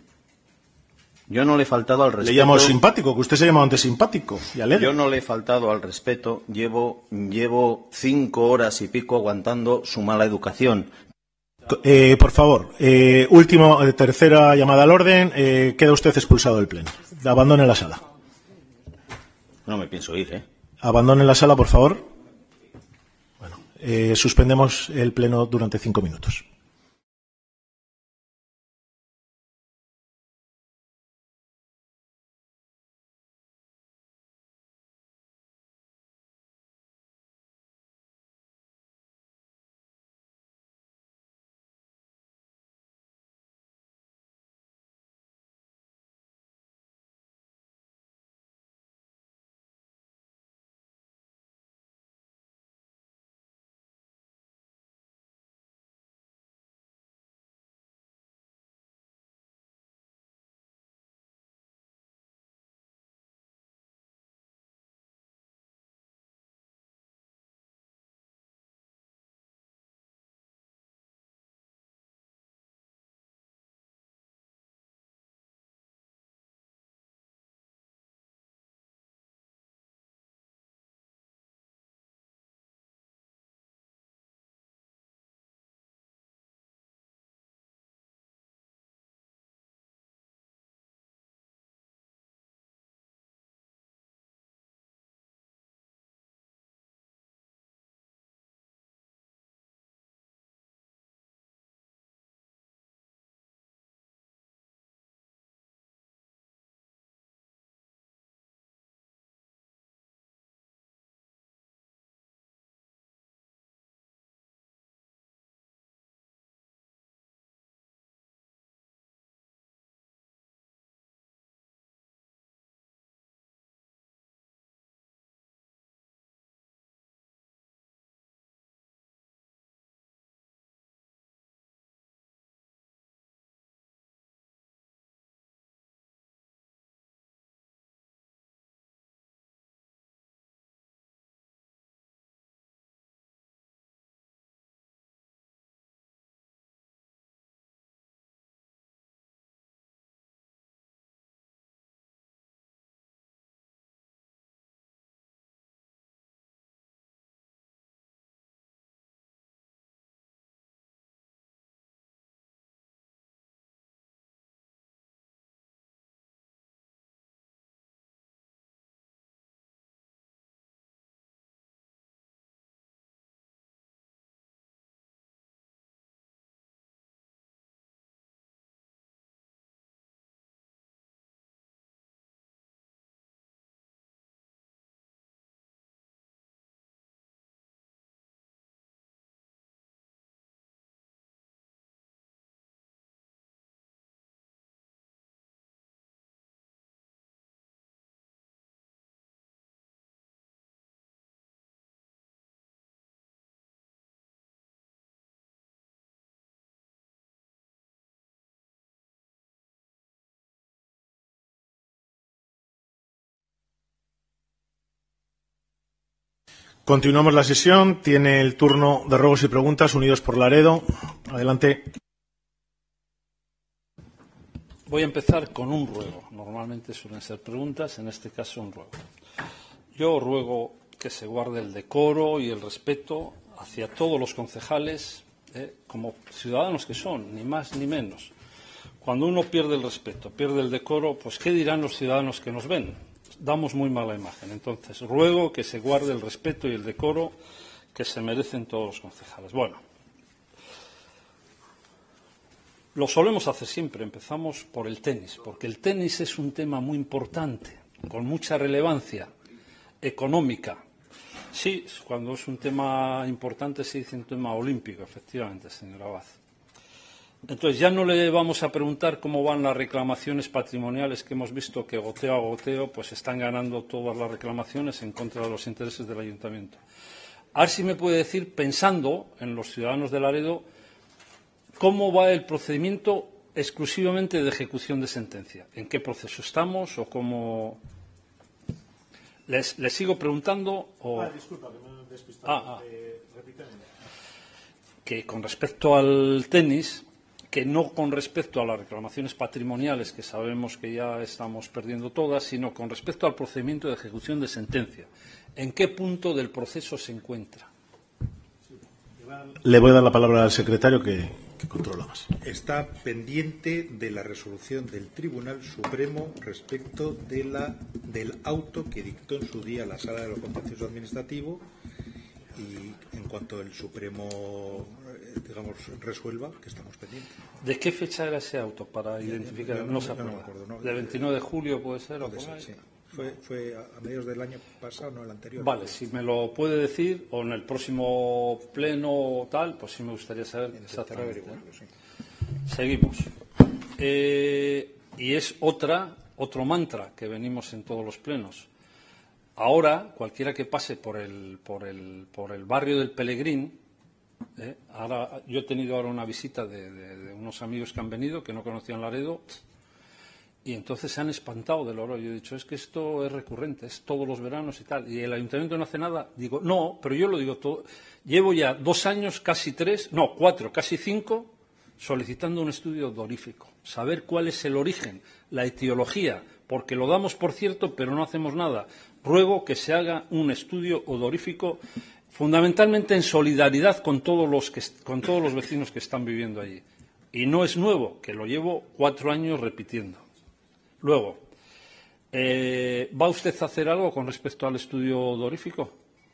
Yo no le he faltado al respeto.
Le llamo simpático, que usted se llama antes simpático. Y alegre.
Yo no le he faltado al respeto. Llevo 5 horas y pico aguantando su mala educación.
Por favor, tercera llamada al orden. Queda usted expulsado del pleno. Abandone la sala.
No me pienso ir,
Abandone la sala, por favor. Bueno, suspendemos el pleno durante 5 minutos. Continuamos la sesión. Tiene el turno de ruegos y preguntas Unidos por Laredo. Adelante.
Voy a empezar con un ruego. Normalmente suelen ser preguntas, en este caso un ruego. Yo ruego que se guarde el decoro y el respeto hacia todos los concejales, como ciudadanos que son, ni más ni menos. Cuando uno pierde el respeto, pierde el decoro, pues ¿qué dirán los ciudadanos que nos ven? Damos muy mala imagen. Entonces, ruego que se guarde el respeto y el decoro que se merecen todos los concejales. Bueno, lo solemos hacer siempre. Empezamos por el tenis, porque el tenis es un tema muy importante, con mucha relevancia económica. Sí, cuando es un tema importante se dice un tema olímpico, efectivamente, señor Abad. Entonces, ya no le vamos a preguntar cómo van las reclamaciones patrimoniales, que hemos visto que goteo a goteo pues están ganando todas las reclamaciones en contra de los intereses del ayuntamiento. A ver si me puede decir, pensando en los ciudadanos de Laredo, cómo va el procedimiento exclusivamente de ejecución de sentencia. ¿En qué proceso estamos o cómo? ¿Les sigo preguntando? O...
disculpa, que me he despistado. Repíteme.
Que con respecto al tenis, que no con respecto a las reclamaciones patrimoniales, que sabemos que ya estamos perdiendo todas, sino con respecto al procedimiento de ejecución de sentencia. ¿En qué punto del proceso se encuentra?
Le voy a dar la palabra al secretario que controla más.
Está pendiente de la resolución del Tribunal Supremo respecto del auto que dictó en su día la Sala de lo Contencioso Administrativo, y en cuanto el Supremo, digamos, resuelva, que estamos pendientes.
¿De qué fecha era ese auto para identificar? No se acuerda. ¿De 29 de julio puede ser?
Puede ser, sí. Fue a mediados del año pasado, no el anterior.
Vale, si me lo puede decir, o en el próximo pleno o tal, pues sí me gustaría saber exactamente.
Sí.
Seguimos. Y es otro mantra que venimos en todos los plenos. Ahora, cualquiera que pase por el barrio del Pelegrín, ahora yo he tenido ahora una visita de unos amigos que han venido, que no conocían Laredo, y entonces se han espantado del oro. Yo he dicho, es que esto es recurrente, es todos los veranos y tal. Y el ayuntamiento no hace nada. Digo, no, pero yo lo digo todo. Llevo ya 2 años, casi 3, no, 4, casi 5, solicitando un estudio odorífico. Saber cuál es el origen, la etiología, porque lo damos por cierto, pero no hacemos nada. Ruego que se haga un estudio odorífico, fundamentalmente en solidaridad con todos los vecinos que están viviendo allí. Y no es nuevo, que lo llevo 4 años repitiendo. Luego, ¿va usted a hacer algo con respecto al estudio odorífico?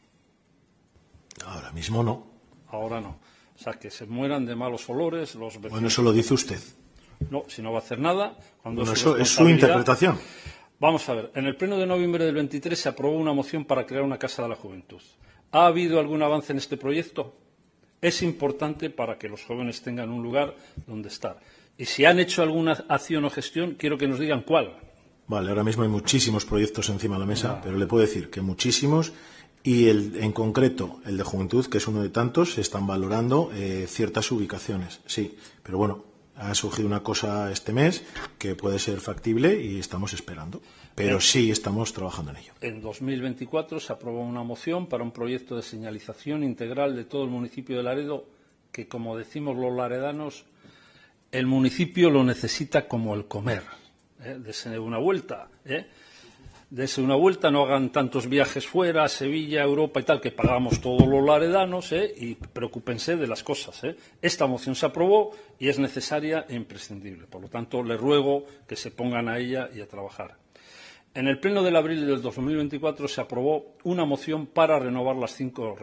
Ahora mismo no.
Ahora no. O sea, que se mueran de malos olores los vecinos.
Bueno, eso lo dice usted.
No, si no va a hacer nada.
Bueno, eso es su interpretación.
Vamos a ver. En el pleno de noviembre del 23 se aprobó una moción para crear una Casa de la Juventud. ¿Ha habido algún avance en este proyecto? Es importante para que los jóvenes tengan un lugar donde estar. Y si han hecho alguna acción o gestión, quiero que nos digan cuál.
Vale, ahora mismo hay muchísimos proyectos encima de la mesa, pero le puedo decir que muchísimos, y en concreto el de Juventud, que es uno de tantos, se están valorando ciertas ubicaciones, sí. Pero bueno, ha surgido una cosa este mes que puede ser factible y estamos esperando. Pero sí estamos trabajando en ello.
En 2024 se aprobó una moción para un proyecto de señalización integral de todo el municipio de Laredo, que, como decimos los laredanos, el municipio lo necesita como el comer. Dese una vuelta. Dese una vuelta, no hagan tantos viajes fuera, a Sevilla, Europa y tal, que pagamos todos los laredanos, y preocúpense de las cosas. Esta moción se aprobó y es necesaria e imprescindible. Por lo tanto, le ruego que se pongan a ella y a trabajar. En el pleno del abril del 2024 se aprobó una moción para renovar las 5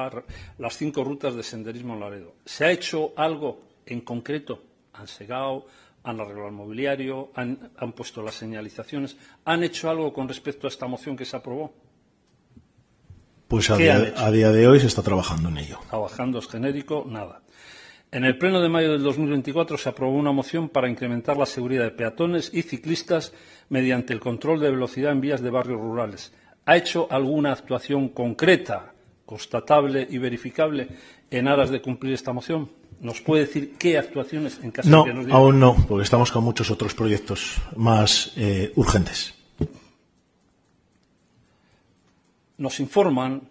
rutas de senderismo en Laredo. ¿Se ha hecho algo en concreto? Han segado, han arreglado el mobiliario, han puesto las señalizaciones. ¿Han hecho algo con respecto a esta moción que se aprobó?
Pues a día de hoy se está trabajando en ello.
Trabajando es genérico, nada. En el pleno de mayo del 2024 se aprobó una moción para incrementar la seguridad de peatones y ciclistas mediante el control de velocidad en vías de barrios rurales. ¿Ha hecho alguna actuación concreta, constatable y verificable en aras de cumplir esta moción? ¿Nos puede decir qué actuaciones en caso de que nos diga?
No, aún no, porque estamos con muchos otros proyectos más urgentes.
Nos informan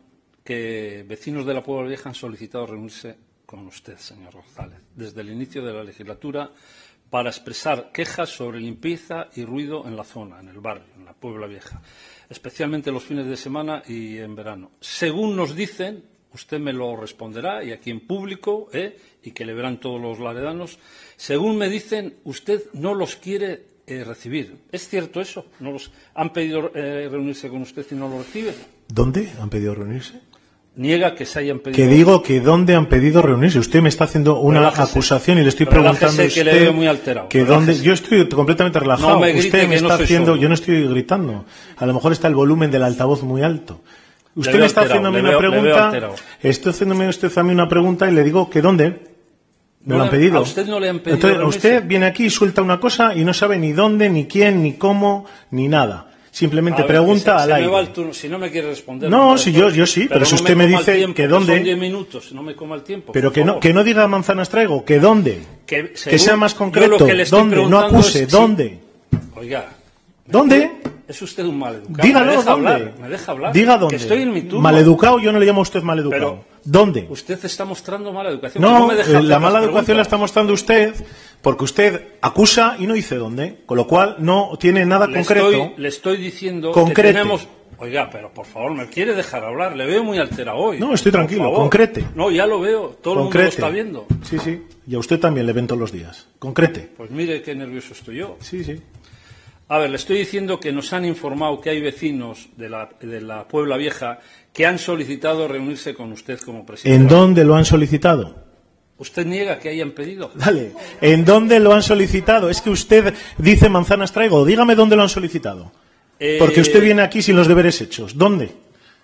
que vecinos de la Puebla Vieja han solicitado reunirse con usted, señor González, desde el inicio de la legislatura para expresar quejas sobre limpieza y ruido en la zona, en el barrio, en la Puebla Vieja, especialmente los fines de semana y en verano. Según nos dicen, usted me lo responderá, y aquí en público, y que le verán todos los laredanos, según me dicen, usted no los quiere recibir. ¿Es cierto eso? ¿No los han pedido reunirse con usted y no lo recibe?
¿Dónde han pedido reunirse?
Niega que se hayan pedido.
Que digo que dónde han pedido reunirse. Usted me está haciendo una acusación y le estoy preguntando a usted
que le veo muy alterado.
Que dónde. Yo estoy completamente relajado.
No me grite,
usted me está haciendo.
solo.
Yo no estoy gritando. A lo mejor está el volumen del altavoz muy alto. Usted me está haciéndome una pregunta. Estoy haciéndome usted a mí una pregunta y le digo que dónde. Me lo han pedido.
A usted no le han pedido.
Entonces, usted viene aquí y suelta una cosa y no sabe ni dónde, ni quién, ni cómo, ni nada. Simplemente pregunta al aire.
Me va el turno. Si no me quiere responder.
No, si yo sí, pero si usted me dice que dónde.
Son 10 minutos, no me coma el tiempo.
Pero que no diga manzanas traigo, que dónde. Que sea más concreto. ¿Dónde? No acuse, ¿dónde?
Oiga.
¿Dónde?
Es usted un maleducado.
Dígalo, ¿dónde?
Me deja hablar.
Diga dónde.
Que estoy en mi turno.
Maleducado, yo no le llamo a usted maleducado.
Pero
¿dónde?
Usted está mostrando mala educación.
No,
me deja
la mala educación la está mostrando usted porque usted acusa y no dice dónde, con lo cual no tiene nada concreto.
Le estoy diciendo
concrete.
Que tenemos... Oiga, pero por favor, ¿me quiere dejar hablar? Le veo muy alterado hoy.
No, estoy tranquilo, concrete.
No, ya lo veo, todo el mundo lo está viendo.
Sí, sí, y a usted también le ven todos los días. Concrete.
Pues mire qué nervioso estoy yo.
Sí, sí.
A ver, le estoy diciendo que nos han informado que hay vecinos de la Puebla Vieja que han solicitado reunirse con usted como presidente.
¿En dónde lo han solicitado?
¿Usted niega que hayan pedido?
Dale, ¿en dónde lo han solicitado? Es que usted dice manzanas traigo. Dígame dónde lo han solicitado. Porque usted viene aquí sin los deberes hechos. ¿Dónde?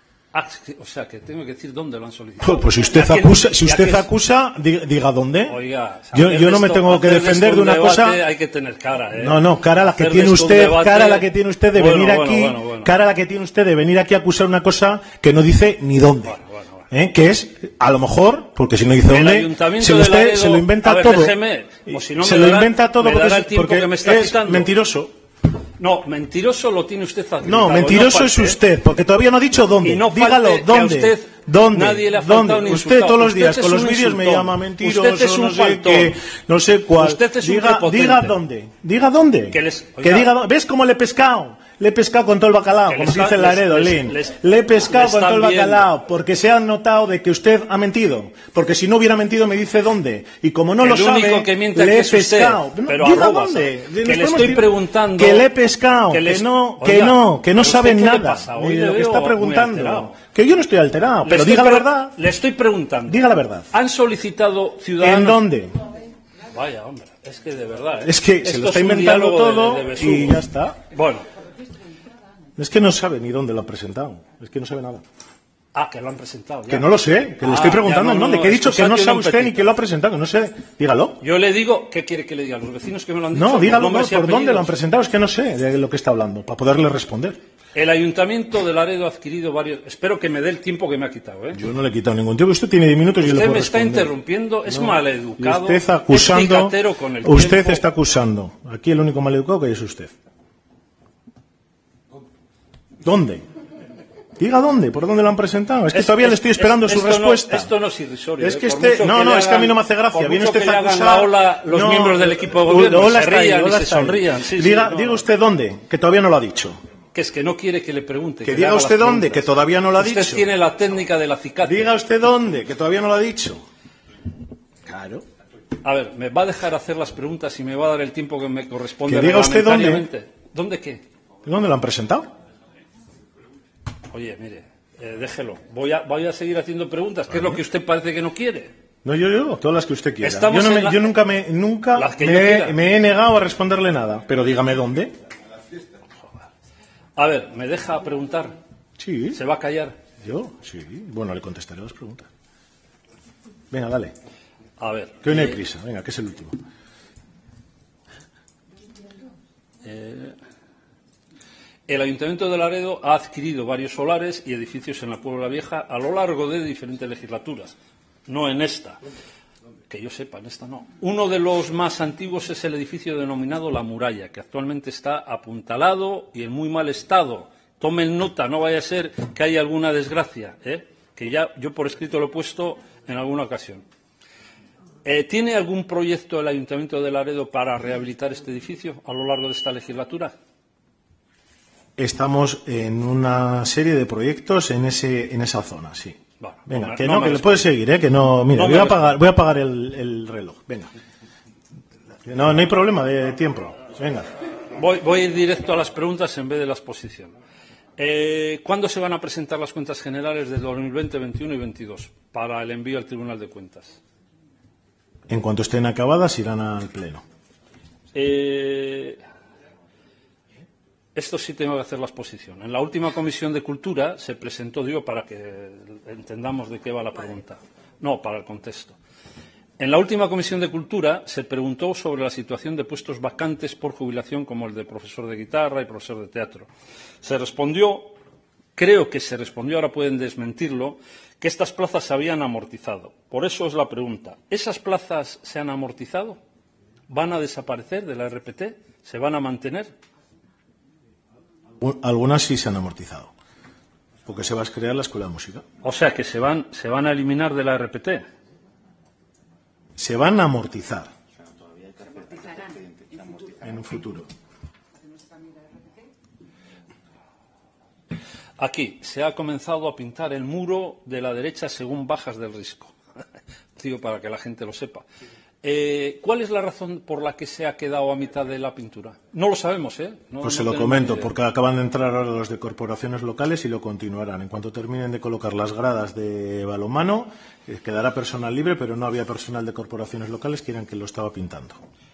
O sea, que tengo que decir dónde lo han solicitado.
Pues si usted acusa, diga dónde.
Oiga,
yo no me tengo que defender de una cosa.
Hay que tener cara,
No, cara la que tiene usted, cara la que tiene usted de venir aquí, cara la que tiene usted de venir aquí a acusar una cosa que no dice ni dónde. Que es, a lo mejor, porque si no dice dónde, se lo inventa todo. Se lo inventa todo porque es mentiroso.
No, mentiroso lo tiene usted aquí.
No, mentiroso es usted, porque todavía no ha dicho dónde. Dígalo, ¿dónde? ¿Dónde?
Nadie le ha faltado ni
usted todos los días con los vídeos me llama mentiroso,
usted es un
no sé qué, no sé cuál.
Usted es un prepotente.
Diga dónde. Diga dónde. Que diga dónde. ¿Ves cómo le he pescado? Le he pescado con todo el bacalao, como se dice en Laredo, Lin. Le he pescado con todo el bacalao, porque se ha notado de que usted ha mentido. Porque si no hubiera mentido me dice dónde. Y como no lo sabe, le he pescado. Diga dónde.
Que le estoy preguntando.
Que le he pescado, que no saben nada de lo que está preguntando. Que yo no estoy alterado, pero diga la verdad.
Le estoy preguntando.
Diga la verdad.
¿Han solicitado ciudadanos?
¿En dónde?
Vaya, hombre, es que de verdad.
Es que se lo está inventando todo y ya está.
Bueno.
Es que no sabe ni dónde lo han presentado. Es que no sabe nada.
Ah, que lo han presentado. Ya.
Que no lo sé, que le estoy preguntando en dónde. Que he dicho que no sabe usted ni que lo ha presentado, que no sé. Dígalo.
Yo le digo, ¿qué quiere que le diga? Los vecinos que me lo han dicho.
No, dígalo, por dónde lo han presentado, es que no sé de lo que está hablando, para poderle responder.
El Ayuntamiento de Laredo ha adquirido varios... Espero que me dé el tiempo que me ha quitado, ¿eh?
Yo no le he quitado ningún tiempo. Usted tiene 10 minutos y yo le puedo responder.
Usted me está interrumpiendo, es maleducado,
usted acusando,
es picatero con el
usted
tiempo.
Está acusando. Aquí el único maleducado que hay es usted. ¿Dónde? Diga dónde, por dónde lo han presentado. Es que todavía le estoy esperando su respuesta.
Esto no es irrisorio.
Es que es que a mí no me hace gracia. Viene usted a acusar.
Los miembros del equipo de gobierno se rían y se sonrían.
Diga usted dónde, que todavía no lo ha dicho.
Que es que no quiere que le pregunte.
Que diga usted dónde, que todavía no lo ha dicho.
Usted tiene la técnica del acicate.
Diga usted dónde, que todavía no lo ha dicho. Claro.
A ver, ¿me va a dejar hacer las preguntas y me va a dar el tiempo que me corresponde?
Que diga usted dónde.
¿Dónde qué?
¿Dónde lo han presentado?
Oye, mire, déjelo. Voy a seguir haciendo preguntas. ¿Qué es lo que usted parece que no quiere?
No, yo, todas las que usted quiera. Yo nunca me he negado a responderle nada. Pero dígame dónde.
A ver, ¿me deja preguntar?
Sí.
¿Se va a callar?
Yo, sí. Bueno, le contestaré las preguntas. Venga, dale.
A ver.
Que hoy no hay prisa. Venga, que es el último.
El Ayuntamiento de Laredo ha adquirido varios solares y edificios en la Puebla Vieja a lo largo de diferentes legislaturas. No en esta. Que yo sepa, en esta no. Uno de los más antiguos es el edificio denominado La Muralla, que actualmente está apuntalado y en muy mal estado. Tomen nota, no vaya a ser que haya alguna desgracia, ¿eh? que ya yo por escrito lo he puesto en alguna ocasión. ¿Tiene algún proyecto el Ayuntamiento de Laredo para rehabilitar este edificio a lo largo de esta legislatura?
Estamos en una serie de proyectos en esa zona, sí.
Bueno,
venga, que le puedes seguir, que no. Mira, voy a apagar el reloj. Venga. No hay problema de tiempo. Venga.
Voy a ir directo a las preguntas en vez de la exposición. ¿Cuándo se van a presentar las cuentas generales de 2020, 21 y 22 para el envío al Tribunal de Cuentas?
En cuanto estén acabadas, irán al Pleno.
Esto sí tengo que hacer la exposición. En la última Comisión de Cultura se presentó, digo, para que entendamos de qué va la pregunta. No, para el contexto. En la última Comisión de Cultura se preguntó sobre la situación de puestos vacantes por jubilación, como el de profesor de guitarra y profesor de teatro. Se respondió, creo que se respondió, ahora pueden desmentirlo, que estas plazas se habían amortizado. Por eso es la pregunta. ¿Esas plazas se han amortizado? ¿Van a desaparecer de la RPT? ¿Se van a mantener?
Algunas sí se han amortizado, porque se va a crear la Escuela de Música.
O sea, que se van a eliminar de la RPT.
Se van a amortizar en un futuro.
Aquí se ha comenzado a pintar el muro de la derecha según bajas del Risco. Digo, para que la gente lo sepa. ¿Cuál es la razón por la que se ha quedado a mitad de la pintura? No lo sabemos, ¿eh?
Pues se lo comento, porque acaban de entrar ahora los de corporaciones locales y lo continuarán. En cuanto terminen de colocar las gradas de balonmano, quedará personal libre, pero no había personal de corporaciones locales que eran que lo estaba pintando.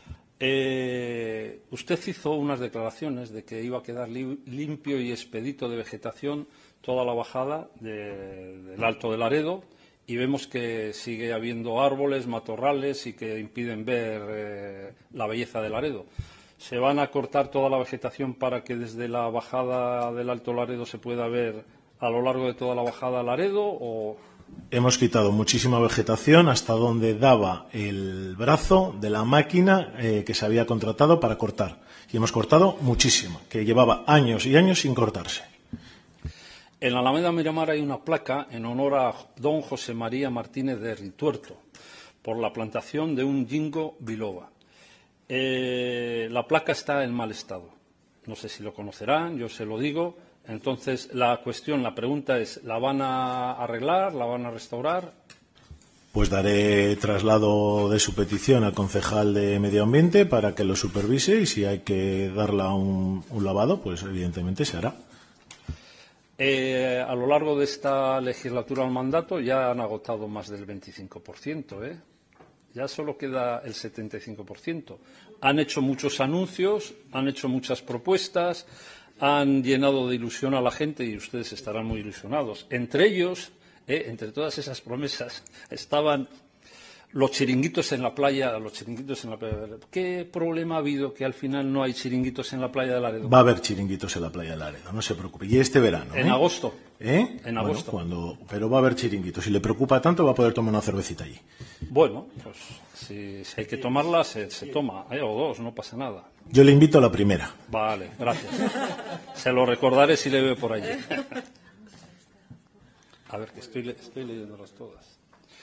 Usted hizo unas declaraciones de que iba a quedar limpio y expedito de vegetación toda la bajada del Alto de Laredo, y vemos que sigue habiendo árboles, matorrales y que impiden ver la belleza de Laredo. ¿Se van a cortar toda la vegetación para que desde la bajada del Alto Laredo se pueda ver a lo largo de toda la bajada Laredo? O...
Hemos quitado muchísima vegetación hasta donde daba el brazo de la máquina que se había contratado para cortar. Y hemos cortado muchísima, que llevaba años y años sin cortarse.
En la Alameda Miramar hay una placa en honor a don José María Martínez de Rituerto por la plantación de un ginkgo biloba. La placa está en mal estado. No sé si lo conocerán, yo se lo digo. Entonces, la pregunta es, ¿la van a arreglar, la van a restaurar?
Pues daré traslado de su petición al concejal de Medio Ambiente para que lo supervise y si hay que darla un lavado, pues evidentemente se hará.
A lo largo de esta legislatura al mandato ya han agotado más del 25%, Ya solo queda el 75%. Han hecho muchos anuncios, han hecho muchas propuestas, han llenado de ilusión a la gente y ustedes estarán muy ilusionados. Entre ellos, entre todas esas promesas, estaban los chiringuitos en la playa. ¿Qué problema ha habido que al final no hay chiringuitos en la playa de Laredo?
Va a haber chiringuitos en la playa de Laredo, no se preocupe. Y este verano.
En agosto.
En agosto. Pero va a haber chiringuitos. Si le preocupa tanto, va a poder tomar una cervecita allí.
Bueno, pues si hay que tomarla, se toma. O dos, no pasa nada.
Yo le invito a la primera.
Vale, gracias. Se lo recordaré si le veo por allí. A ver, que estoy leyéndolas todas.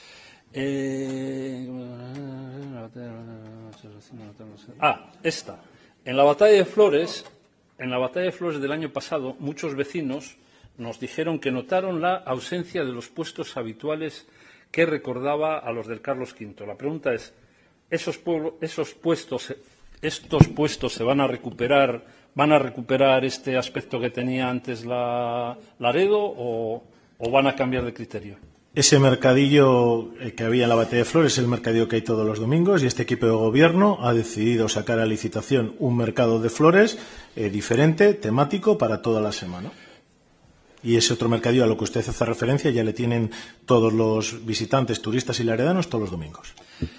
Esta. En la batalla de Flores del año pasado, muchos vecinos nos dijeron que notaron la ausencia de los puestos habituales que recordaba a los del Carlos V. La pregunta es, ¿estos puestos se van a recuperar este aspecto que tenía antes Laredo o van a cambiar de criterio?
Ese mercadillo que había en la Batalla de Flores es el mercadillo que hay todos los domingos y este equipo de gobierno ha decidido sacar a licitación un mercado de flores diferente, temático, para toda la semana. Y ese otro mercadillo a lo que usted hace referencia ya le tienen todos los visitantes, turistas y laredanos todos los domingos.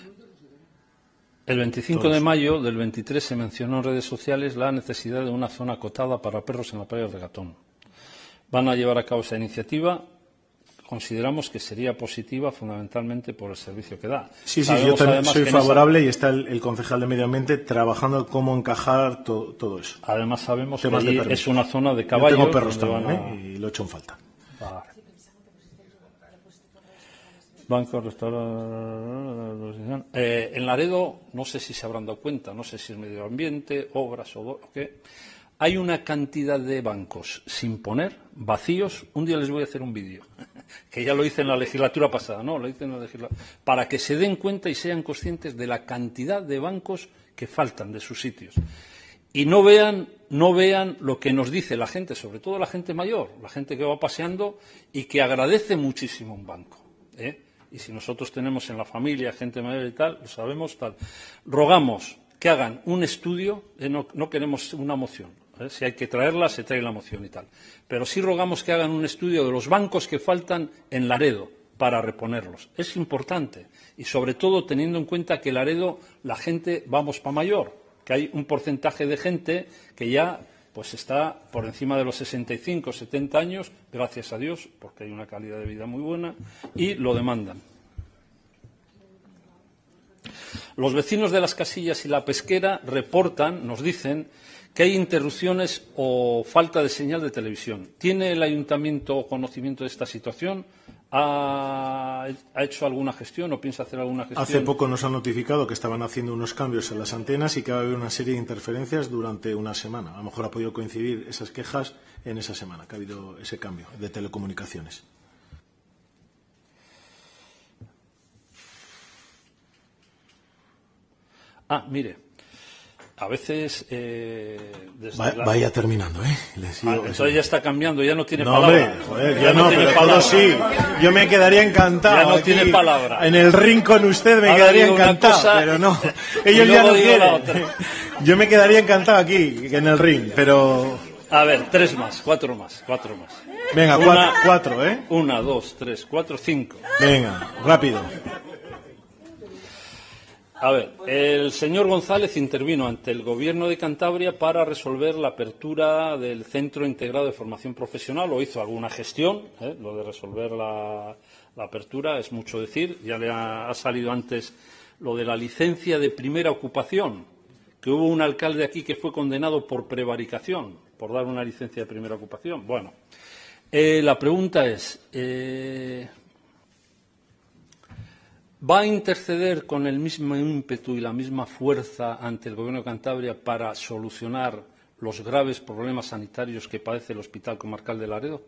El 25 de mayo del 23 se mencionó en redes sociales la necesidad de una zona acotada para perros en la playa del Regatón. ¿Van a llevar a cabo esa iniciativa? Consideramos que sería positiva fundamentalmente por el servicio que da.
Sí, yo también soy favorable y está el concejal de Medio Ambiente trabajando en cómo encajar todo eso.
Además sabemos que allí es una zona de caballos.
Yo tengo perros también y lo he hecho en falta.
bancos, restaurantes. En Laredo, no sé si se habrán dado cuenta, no sé si es medio ambiente, obras o qué. Hay una cantidad de bancos sin poner, vacíos. Un día les voy a hacer un vídeo, que ya lo hice en la legislatura pasada, ¿no? Lo hice en la legislatura, para que se den cuenta y sean conscientes de la cantidad de bancos que faltan de sus sitios. Y no vean lo que nos dice la gente, sobre todo la gente mayor, la gente que va paseando y que agradece muchísimo un banco, ¿eh? Y si nosotros tenemos en la familia gente mayor y tal, lo sabemos tal. Rogamos que hagan un estudio, no queremos una moción, ¿eh? Si hay que traerla, se trae la moción y tal. Pero sí rogamos que hagan un estudio de los bancos que faltan en Laredo para reponerlos. Es importante y sobre todo teniendo en cuenta que Laredo la gente vamos para mayor, que hay un porcentaje de gente que ya pues está por encima de los 65, 70 años, gracias a Dios, porque hay una calidad de vida muy buena, y lo demandan. Los vecinos de Las Casillas y La Pesquera reportan, nos dicen, que hay interrupciones o falta de señal de televisión. ¿Tiene el ayuntamiento conocimiento de esta situación? ¿Ha hecho alguna gestión o piensa hacer alguna gestión?
Hace poco nos han notificado que estaban haciendo unos cambios en las antenas y que va a haber una serie de interferencias durante una semana. A lo mejor ha podido coincidir esas quejas en esa semana, que ha habido ese cambio de telecomunicaciones.
Mire, a veces...
Vaya terminando, ¿eh?
Entonces ya está cambiando, ya no tiene
no,
palabra.
Hombre, joder, ya no, pero todo sí. Yo me quedaría encantado.
Ya no
aquí,
tiene palabra.
En el ring con usted me quedaría encantado,
cosa,
pero no. Ellos ya no quieren. Yo me quedaría encantado aquí, en el ring, pero...
A ver, 4 más.
Venga, 4, ¿eh?
1, 2, 3, 4, 5.
Venga, rápido.
A ver, el señor González intervino ante el Gobierno de Cantabria para resolver la apertura del Centro Integrado de Formación Profesional, o hizo alguna gestión, lo de resolver la apertura es mucho decir, ya le ha salido antes lo de la licencia de primera ocupación, que hubo un alcalde aquí que fue condenado por prevaricación, por dar una licencia de primera ocupación. Bueno, la pregunta es... ¿Va a interceder con el mismo ímpetu y la misma fuerza ante el Gobierno de Cantabria para solucionar los graves problemas sanitarios que padece el Hospital Comarcal de Laredo?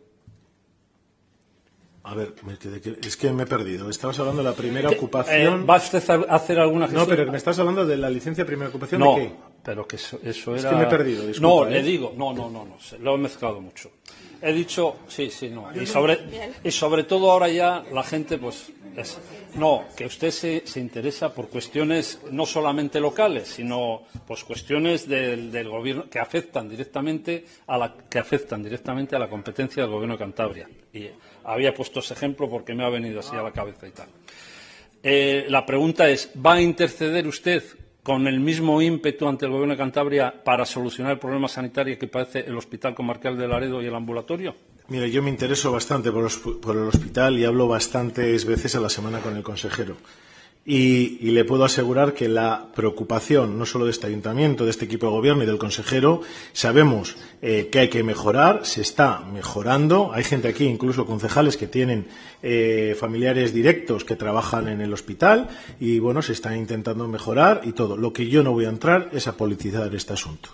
A ver, es que me he perdido. Estabas hablando de la primera ocupación...
¿Va usted a hacer alguna gestión?
No, pero me estás hablando de la licencia de primera ocupación,
no,
¿de qué?
Pero que eso era...
Es que me he perdido, disculpa.
No, le digo, no, lo he mezclado mucho. He dicho, sí, no. Y sobre todo ahora ya la gente, pues... No, que usted se interesa por cuestiones no solamente locales, sino pues cuestiones del gobierno que afectan directamente a la competencia del Gobierno de Cantabria. Y había puesto ese ejemplo porque me ha venido así a la cabeza y tal. La pregunta es, ¿va a interceder usted con el mismo ímpetu ante el Gobierno de Cantabria para solucionar el problema sanitario que padece el Hospital Comarcal de Laredo y el ambulatorio?
Mira, yo me intereso bastante por el hospital y hablo bastantes veces a la semana con el consejero. Y le puedo asegurar que la preocupación, no solo de este ayuntamiento, de este equipo de gobierno y del consejero, sabemos que hay que mejorar, se está mejorando. Hay gente aquí, incluso concejales, que tienen familiares directos que trabajan en el hospital y, bueno, se está intentando mejorar y todo. Lo que yo no voy a entrar es a politizar este asunto.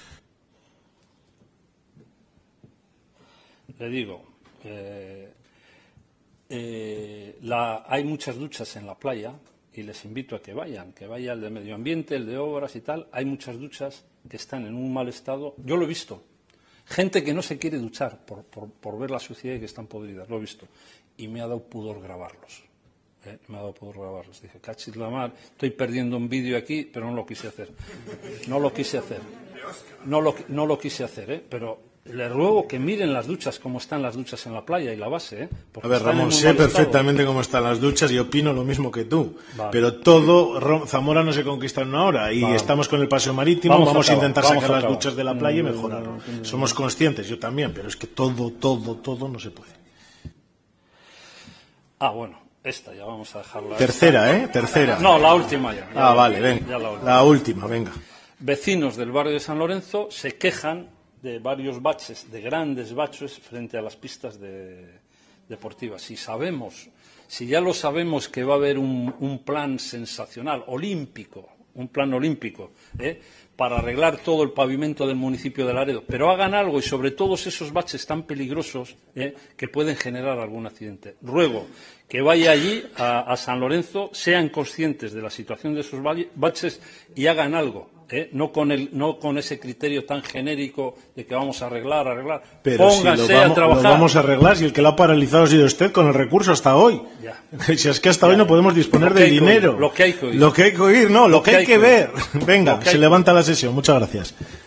Le digo, hay muchas duchas en la playa y les invito a que vaya el de medio ambiente, el de obras y tal. Hay muchas duchas que están en un mal estado. Yo lo he visto. Gente que no se quiere duchar por ver la suciedad y que están podridas. Lo he visto. Y me ha dado pudor grabarlos. Dije, cachis la mar, estoy perdiendo un vídeo aquí, pero no lo quise hacer. No lo quise hacer, pero... Le ruego que miren las duchas, cómo están las duchas en la playa y la base.
A ver, Ramón, sé perfectamente cómo están las duchas y opino lo mismo que tú. Vale. Pero todo, Zamora no se conquista en una hora y estamos con el paseo marítimo, vamos a intentar sacar las duchas de la playa y mejorarlo. Somos conscientes, yo también, pero es que todo no se puede.
Bueno, esta ya vamos a dejarla.
Tercera.
No, la última ya.
Vale, venga. La última, venga.
Vecinos del barrio de San Lorenzo se quejan de varios baches, de grandes baches frente a las pistas deportivas. Y sabemos si ya lo sabemos que va a haber un plan sensacional, olímpico, un plan olímpico, para arreglar todo el pavimento del municipio de Laredo, pero hagan algo y sobre todos esos baches tan peligrosos que pueden generar algún accidente. Ruego que vaya allí a San Lorenzo, sean conscientes de la situación de esos baches y hagan algo. No con ese criterio tan genérico de que vamos a arreglar.
Pero
pónganse
si lo
a trabajar.
Lo vamos a arreglar, si el que lo ha paralizado ha sido usted con el recurso hasta hoy.
Ya.
Si es que hasta hoy no podemos disponer de dinero.
Lo que hay que oír.
Lo que hay que oír, no, lo que hay que ver. Venga, se levanta la sesión. Muchas gracias.